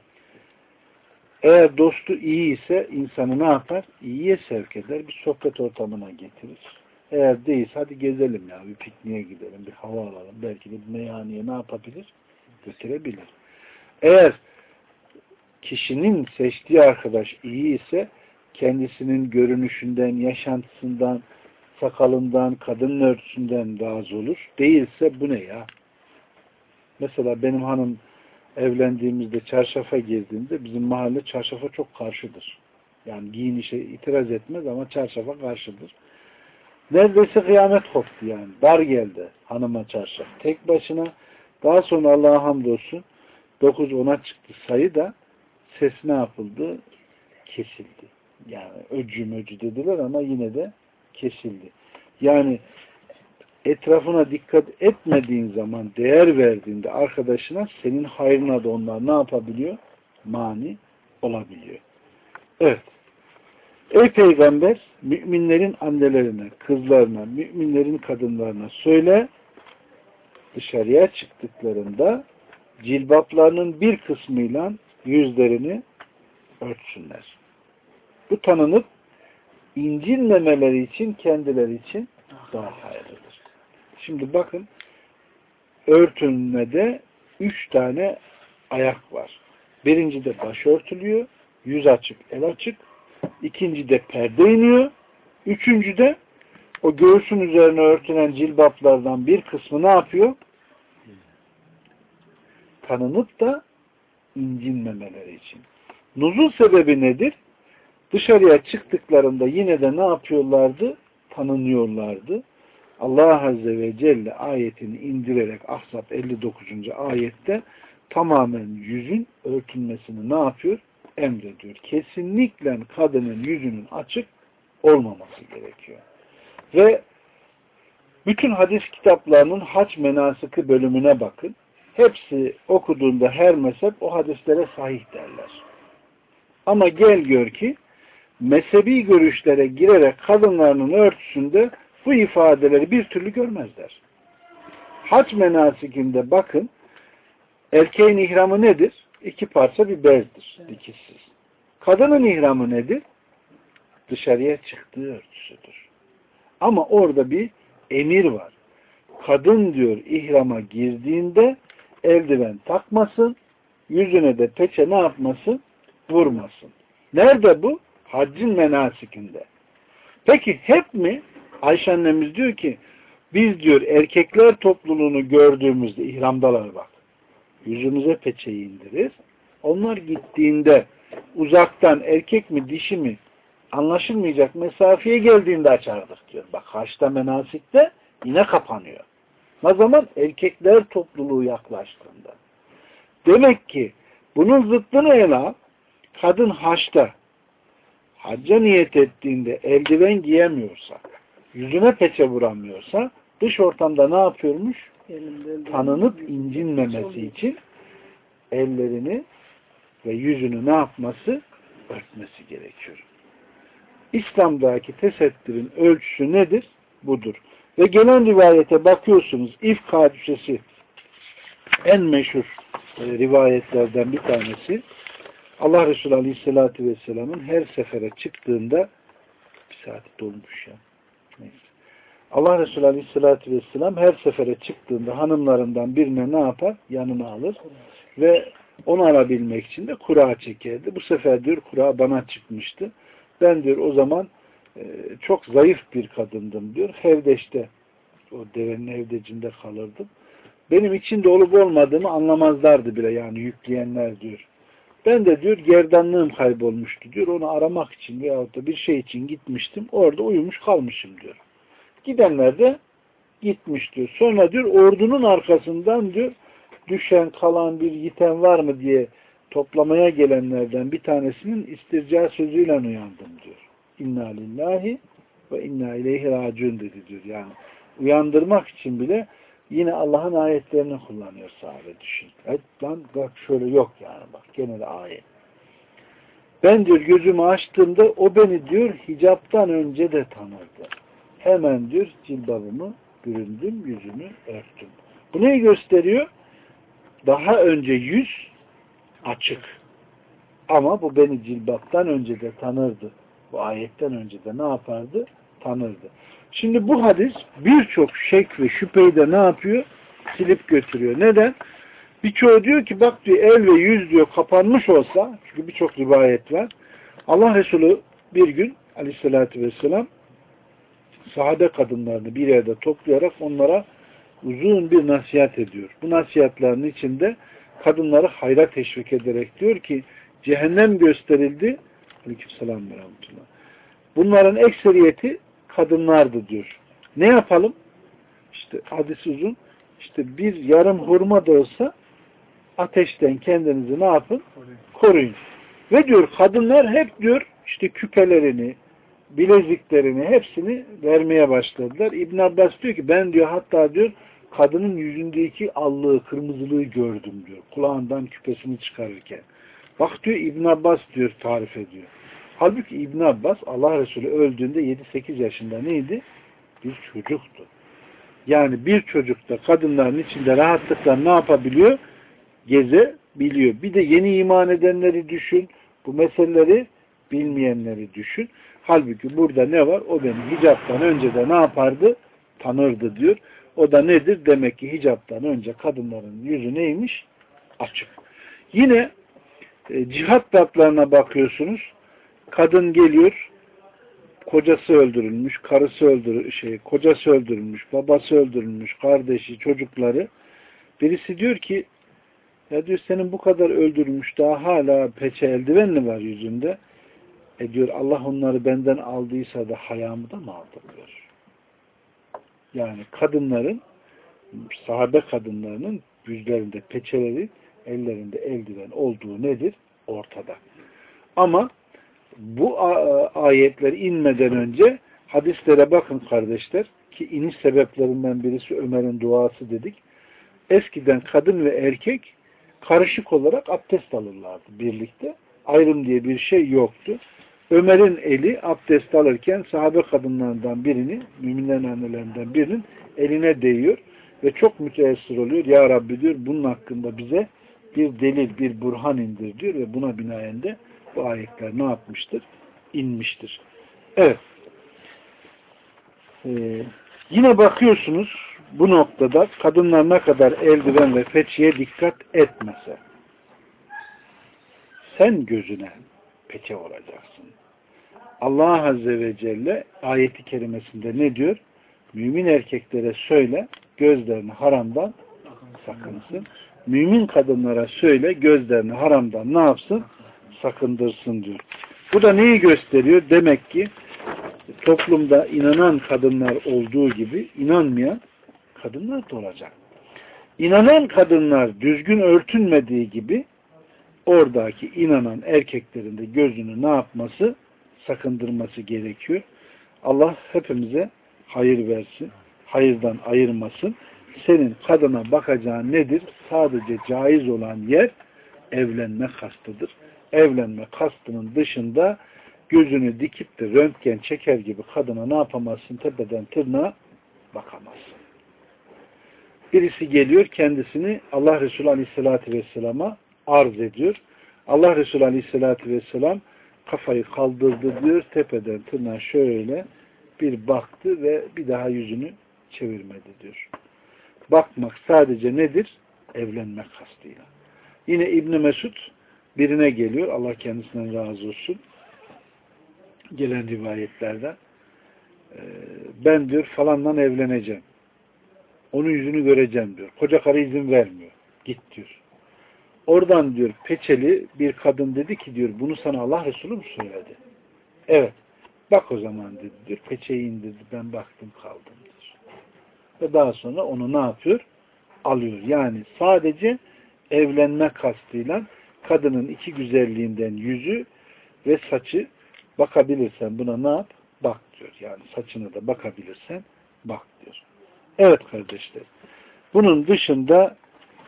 Eğer dostu iyi ise insanı ne yapar? İyiye sevk eder. Bir sohbet ortamına getirir. Eğer değilse hadi gezelim ya. Bir pikniğe gidelim. Bir hava alalım. Belki bir meyhaneye ne yapabilir? Götürebilir. Eğer kişinin seçtiği arkadaş iyi ise kendisinin görünüşünden, yaşantısından, sakalından, kadının örtüsünden razı olur. Değilse bu ne ya? Mesela benim hanım evlendiğimizde çarşafa girdiğinde bizim mahalle çarşafa çok karşıdır. Yani giyinişe itiraz etmez ama çarşafa karşıdır. Neredeyse kıyamet koptu yani. Dar geldi hanıma çarşaf. Tek başına daha sonra Allah'a hamdolsun 9-10'a çıktı sayı da ses ne yapıldı? Kesildi. Yani öcü dediler ama yine de kesildi. Yani etrafına dikkat etmediğin zaman, değer verdiğinde arkadaşına senin hayrına da onlar ne yapabiliyor? Mani olabiliyor. Evet. Ey Peygamber, müminlerin annelerine, kızlarına, müminlerin kadınlarına söyle, dışarıya çıktıklarında cilbaplarının bir kısmıyla yüzlerini örtsünler. Bu tanınıp incinmemeleri için kendileri için daha hayırlıdır. Şimdi bakın, örtünmede 3 tane ayak var. Birincide baş örtülüyor, yüz açık, el açık. İkincide perde iniyor. Üçüncüde o göğsün üzerine örtülen cilbaplardan bir kısmı ne yapıyor? Tanınıp da incinmemeleri için. Nuzul sebebi nedir? Dışarıya çıktıklarında yine de ne yapıyorlardı? Tanınıyorlardı. Allah Azze ve Celle ayetini indirerek Ahzab 59. ayette tamamen yüzün örtülmesini ne yapıyor? Emrediyor. Kesinlikle kadının yüzünün açık olmaması gerekiyor. Ve bütün hadis kitaplarının hac menasiki bölümüne bakın. Hepsi okuduğunda her mezhep o hadislere sahih derler. Ama gel gör ki mezhebi görüşlere girerek kadınlarının örtüsünde bu ifadeleri bir türlü görmezler. Hac menasikinde bakın, erkeğin ihramı nedir? 2 parça bir bezdir, dikişsiz. Kadının ihramı nedir? Dışarıya çıktığı örtüsüdür. Ama orada bir emir var. Kadın diyor ihrama girdiğinde eldiven takmasın, yüzüne de peçe ne yapmasın? Vurmasın. Nerede bu? Haccın menasikinde. Peki hep mi? Ayşe annemiz diyor ki biz diyor erkekler topluluğunu gördüğümüzde ihramdalar bak. Yüzümüze peçeyi indirir. Onlar gittiğinde uzaktan erkek mi dişi mi anlaşılmayacak mesafeye geldiğinde açardık diyor. Bak haçta menasikte yine kapanıyor. Ne zaman? Erkekler topluluğu yaklaştığında. Demek ki bunun zıttını ele al. Kadın haçta hacca niyet ettiğinde eldiven giyemiyorsa, yüzüne peçe vuramıyorsa dış ortamda ne yapıyormuş? Tanınıp incinmemesi için ellerini ve yüzünü ne yapması? Örtmesi gerekiyor. İslam'daki tesettürün ölçüsü nedir? Budur. Ve gelen rivayete bakıyorsunuz, İfk hadisesi en meşhur rivayetlerden bir tanesi. Allah Resulü Aleyhisselatü Vesselam'ın her sefere çıktığında bir saat dolmuş ya. Neyse. Allah Resulü Aleyhisselatü Vesselam her sefere çıktığında hanımlarından birine ne yapar? Yanına alır ve onu alabilmek için de kura çekerdi. Bu sefer diyor kura bana çıkmıştı. Ben diyor o zaman çok zayıf bir kadındım diyor. Hevdeşte, o devenin hevdecinde kalırdım. Benim içinde olup olmadığımı anlamazlardı bile, yani yükleyenler diyor. Ben de diyor gerdanlığım kaybolmuştu diyor. Onu aramak için veyahut da bir şey için gitmiştim. Orada uyumuş kalmışım diyor. Gidenler de gitmiş diyor. Sonra diyor ordunun arkasından diyor düşen kalan bir yiten var mı diye toplamaya gelenlerden bir tanesinin istirca sözüyle uyandım diyor. İnna lillahi ve inna ileyhi raciun dedi diyor. Yani uyandırmak için bile yine Allah'ın ayetlerini kullanıyor sahabe, düşün. Evet lan bak şöyle yok yani bak gene de ayet. Ben diyor gözümü açtığımda o beni diyor hicaptan önce de tanırdı. Hemen diyor cilbabımı büründüm, yüzümü örttüm. Bu neyi gösteriyor? Daha önce yüz açık. Ama bu beni cilbaptan önce de tanırdı. Bu ayetten önce de ne yapardı? Tanırdı. Şimdi bu hadis birçok şek ve şüpheyi de ne yapıyor? Silip götürüyor. Neden? Birçoğu diyor ki bak diyor el ve yüz diyor kapanmış olsa, çünkü birçok rivayet var. Allah Resulü bir gün Aleyhisselatü Vesselam sahabe kadınlarını bir yerde toplayarak onlara uzun bir nasihat ediyor. Bu nasihatlerin içinde kadınları hayra teşvik ederek diyor ki cehennem gösterildi. Aleykümselam ve rahmetullah. Bunların ekseriyeti kadınlardı diyor. Ne yapalım? İşte hadis uzun. İşte bir yarım hurma da olsa ateşten kendinizi ne yapın? Koruyun. Ve diyor kadınlar hep diyor işte küpelerini, bileziklerini hepsini vermeye başladılar. İbn Abbas diyor ki ben diyor hatta diyor kadının yüzündeki allığı, kırmızılığı gördüm diyor. Kulağından küpesini çıkarırken. Bak diyor İbn Abbas diyor tarif ediyor. Halbuki İbn Abbas Allah Resulü öldüğünde 7-8 yaşında neydi? Bir çocuktu. Yani bir çocuk da kadınların içinde rahatlıkla ne yapabiliyor? Gezebiliyor. Bir de yeni iman edenleri düşün. Bu meseleleri bilmeyenleri düşün. Halbuki burada ne var? O beni hicaptan önce de ne yapardı? Tanırdı diyor. O da nedir? Demek ki hicaptan önce kadınların yüzü neymiş? Açık. Yine cihat tatlarına bakıyorsunuz. Kadın geliyor, kocası öldürülmüş, kocası öldürülmüş, babası öldürülmüş, kardeşi, çocukları. Birisi diyor ki, ya diyor senin bu kadar öldürülmüş, daha hala peçe eldivenli var yüzünde. Diyor Allah onları benden aldıysa da hayamı da mı aldı diyor. Yani kadınların, sahabe kadınlarının yüzlerinde peçeleri, ellerinde eldiven olduğu nedir? Ortada. Ama bu ayetler inmeden önce hadislere bakın kardeşler, ki iniş sebeplerinden birisi Ömer'in duası dedik. Eskiden kadın ve erkek karışık olarak abdest alırlardı birlikte. Ayrım diye bir şey yoktu. Ömer'in eli abdest alırken sahabe kadınlarından birinin, müminlerin annelerinden birinin eline değiyor ve çok müteessir oluyor. Ya Rabbi diyor, bunun hakkında bize bir delil, bir burhan indir diyor ve buna binaen de bu ayetler ne yapmıştır? İnmiştir. Evet. Yine bakıyorsunuz bu noktada kadınlar ne kadar eldiven ve peçeye dikkat etmese, sen gözüne peçe olacaksın. Allah Azze ve Celle ayeti kerimesinde ne diyor? Mümin erkeklere söyle, gözlerini haramdan sakınsın. Mümin kadınlara söyle, gözlerini haramdan ne yapsın? Sakındırsın diyor. Bu da neyi gösteriyor? Demek ki toplumda inanan kadınlar olduğu gibi inanmayan kadınlar da olacak. İnanan kadınlar düzgün örtünmediği gibi oradaki inanan erkeklerin de gözünü ne yapması? Sakındırması gerekiyor. Allah hepimize hayır versin. Hayırdan ayırmasın. Senin kadına bakacağın nedir? Sadece caiz olan yer evlenme kastıdır. Evlenme kastının dışında gözünü dikip de röntgen çeker gibi kadına ne yapamazsın? Tepeden tırnağa bakamazsın. Birisi geliyor, kendisini Allah Resulü Aleyhisselatü Vesselam'a arz ediyor. Allah Resulü Aleyhisselatü Vesselam kafayı kaldırdı diyor, tepeden tırnağa şöyle bir baktı ve bir daha yüzünü çevirmedi diyor. Bakmak sadece nedir? Evlenmek kastıyla. Yine İbn Mesud birine geliyor, Allah kendisinden razı olsun, gelen rivayetlerden, ben diyor falanla evleneceğim. Onun yüzünü göreceğim diyor. Koca karı izin vermiyor. Git diyor. Oradan diyor peçeli bir kadın dedi ki diyor, bunu sana Allah Resulü mü söyledi? Evet. Bak o zaman dedi diyor. Peçeyi indirdi. Ben baktım kaldım diyor. Ve daha sonra onu ne yapıyor? Alıyor. Yani sadece evlenme kastıyla kadının iki güzelliğinden yüzü ve saçı bakabilirsen buna ne yap? Bak diyor. Yani saçına da bakabilirsen bak diyor. Evet kardeşler. Bunun dışında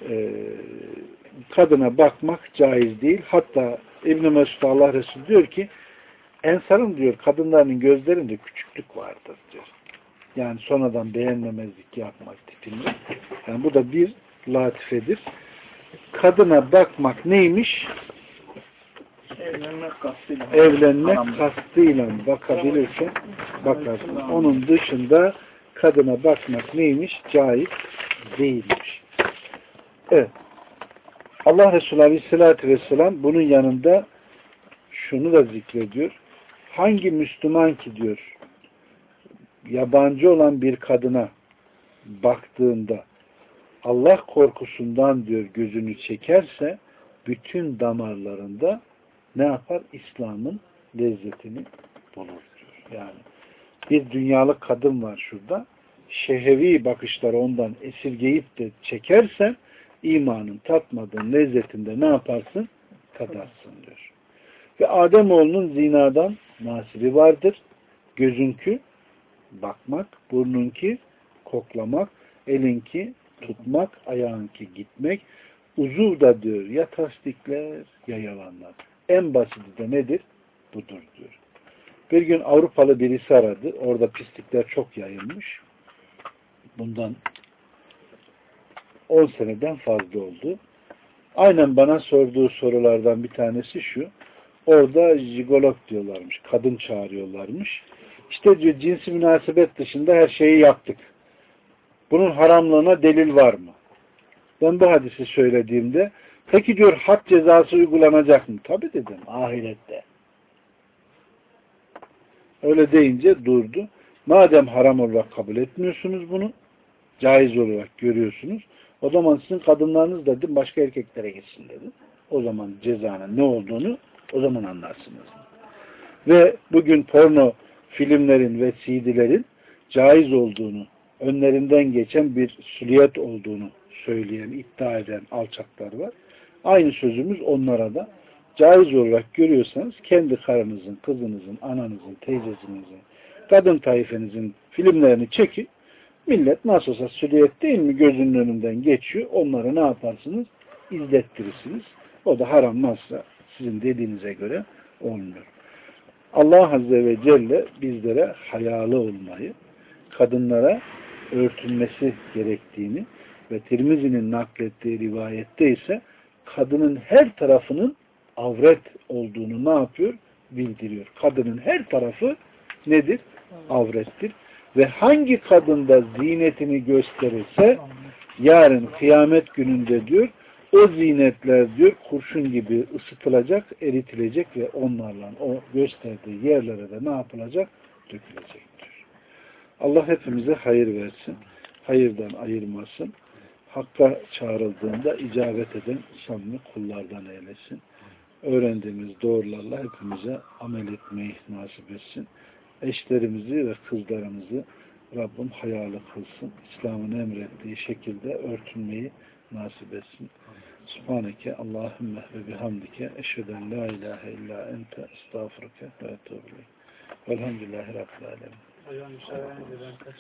kadına bakmak caiz değil. Hatta İbn-i Mesud Allah Resulü diyor ki Ensar'ın diyor kadınlarının gözlerinde küçüklük vardır diyor. Yani sonradan beğenmemezlik yapmak tipinde. Yani bu da bir latifedir. Kadına bakmak neymiş? Evlenmek kastıyla bakabilirsen bakarsın. Onun dışında kadına bakmak neymiş? Caiz değilmiş. Evet. Allah Resulü Aleyhisselatü Vesselam bunun yanında şunu da zikrediyor. Hangi Müslüman ki diyor yabancı olan bir kadına baktığında Allah korkusundan diyor gözünü çekerse bütün damarlarında ne yapar? İslam'ın lezzetini bulur diyor. Yani bir dünyalık kadın var şurada. Şehevi bakışları ondan esirgeyip de çekersen imanın tatmadığın lezzetinde ne yaparsın? Tadarsın diyor. Ve Ademoğlunun zinadan nasibi vardır. Gözünkü bakmak, burnunki koklamak, elinki tutmak, ayağınki gitmek. Uzuv da diyor ya tasdikler ya yalanlar. En basiti de nedir? Budur diyor. Bir gün Avrupalı birisi aradı. Orada pislikler çok yayılmış. Bundan 10 seneden fazla oldu. Aynen bana sorduğu sorulardan bir tanesi şu. orada jigolog diyorlarmış. Kadın çağırıyorlarmış. İşte diyor cinsi münasebet dışında her şeyi yaptık. Bunun haramlığına delil var mı? Ben bu hadisi söylediğimde peki diyor had cezası uygulanacak mı? Tabii dedim ahirette. Öyle deyince durdu. Madem haram olarak kabul etmiyorsunuz bunu, caiz olarak görüyorsunuz, o zaman sizin kadınlarınız dedim başka erkeklere gitsin dedim. O zaman cezanın ne olduğunu o zaman anlarsınız. Ve bugün porno filmlerin ve CD'lerin caiz olduğunu, önlerinden geçen bir süliyet olduğunu söyleyen, iddia eden alçaklar var. Aynı sözümüz onlara da caiz olarak görüyorsanız kendi karınızın, kızınızın, ananızın, teyzesinizin, kadın tayfenizin filmlerini çekin. Millet nasıl olsa süliyet değil mi gözünün önünden geçiyor. Onları ne yaparsınız? İzlettirirsiniz. O da harammazsa sizin dediğinize göre olmuyor. Allah Azze ve Celle bizlere hayalı olmayı, kadınlara örtünmesi gerektiğini ve Tirmizi'nin naklettiği rivayette ise kadının her tarafının avret olduğunu ne yapıyor? Bildiriyor. Kadının her tarafı nedir? Avrettir. Ve hangi kadında zinetini gösterirse yarın kıyamet gününde diyor o zinetler diyor kurşun gibi ısıtılacak, eritilecek ve onlarla o gösterdiği yerlere de ne yapılacak? Dökülecektir. Allah hepimize hayır versin. Hayırdan ayırmasın. Hakka çağrıldığında icabet eden samimi kullardan eylesin. Öğrendiğimiz doğrularla hepimize amel etmeyi nasip etsin. Eşlerimizi ve kızlarımızı Rabbim hayalı kılsın. İslam'ın emrettiği şekilde örtünmeyi nasip etsin. Subhaneke Allahümme ve bihamdike eşheden la ilahe illa ente estağfurke ve etûbü ileyk. Velhamdülillahi Rabbil alemin.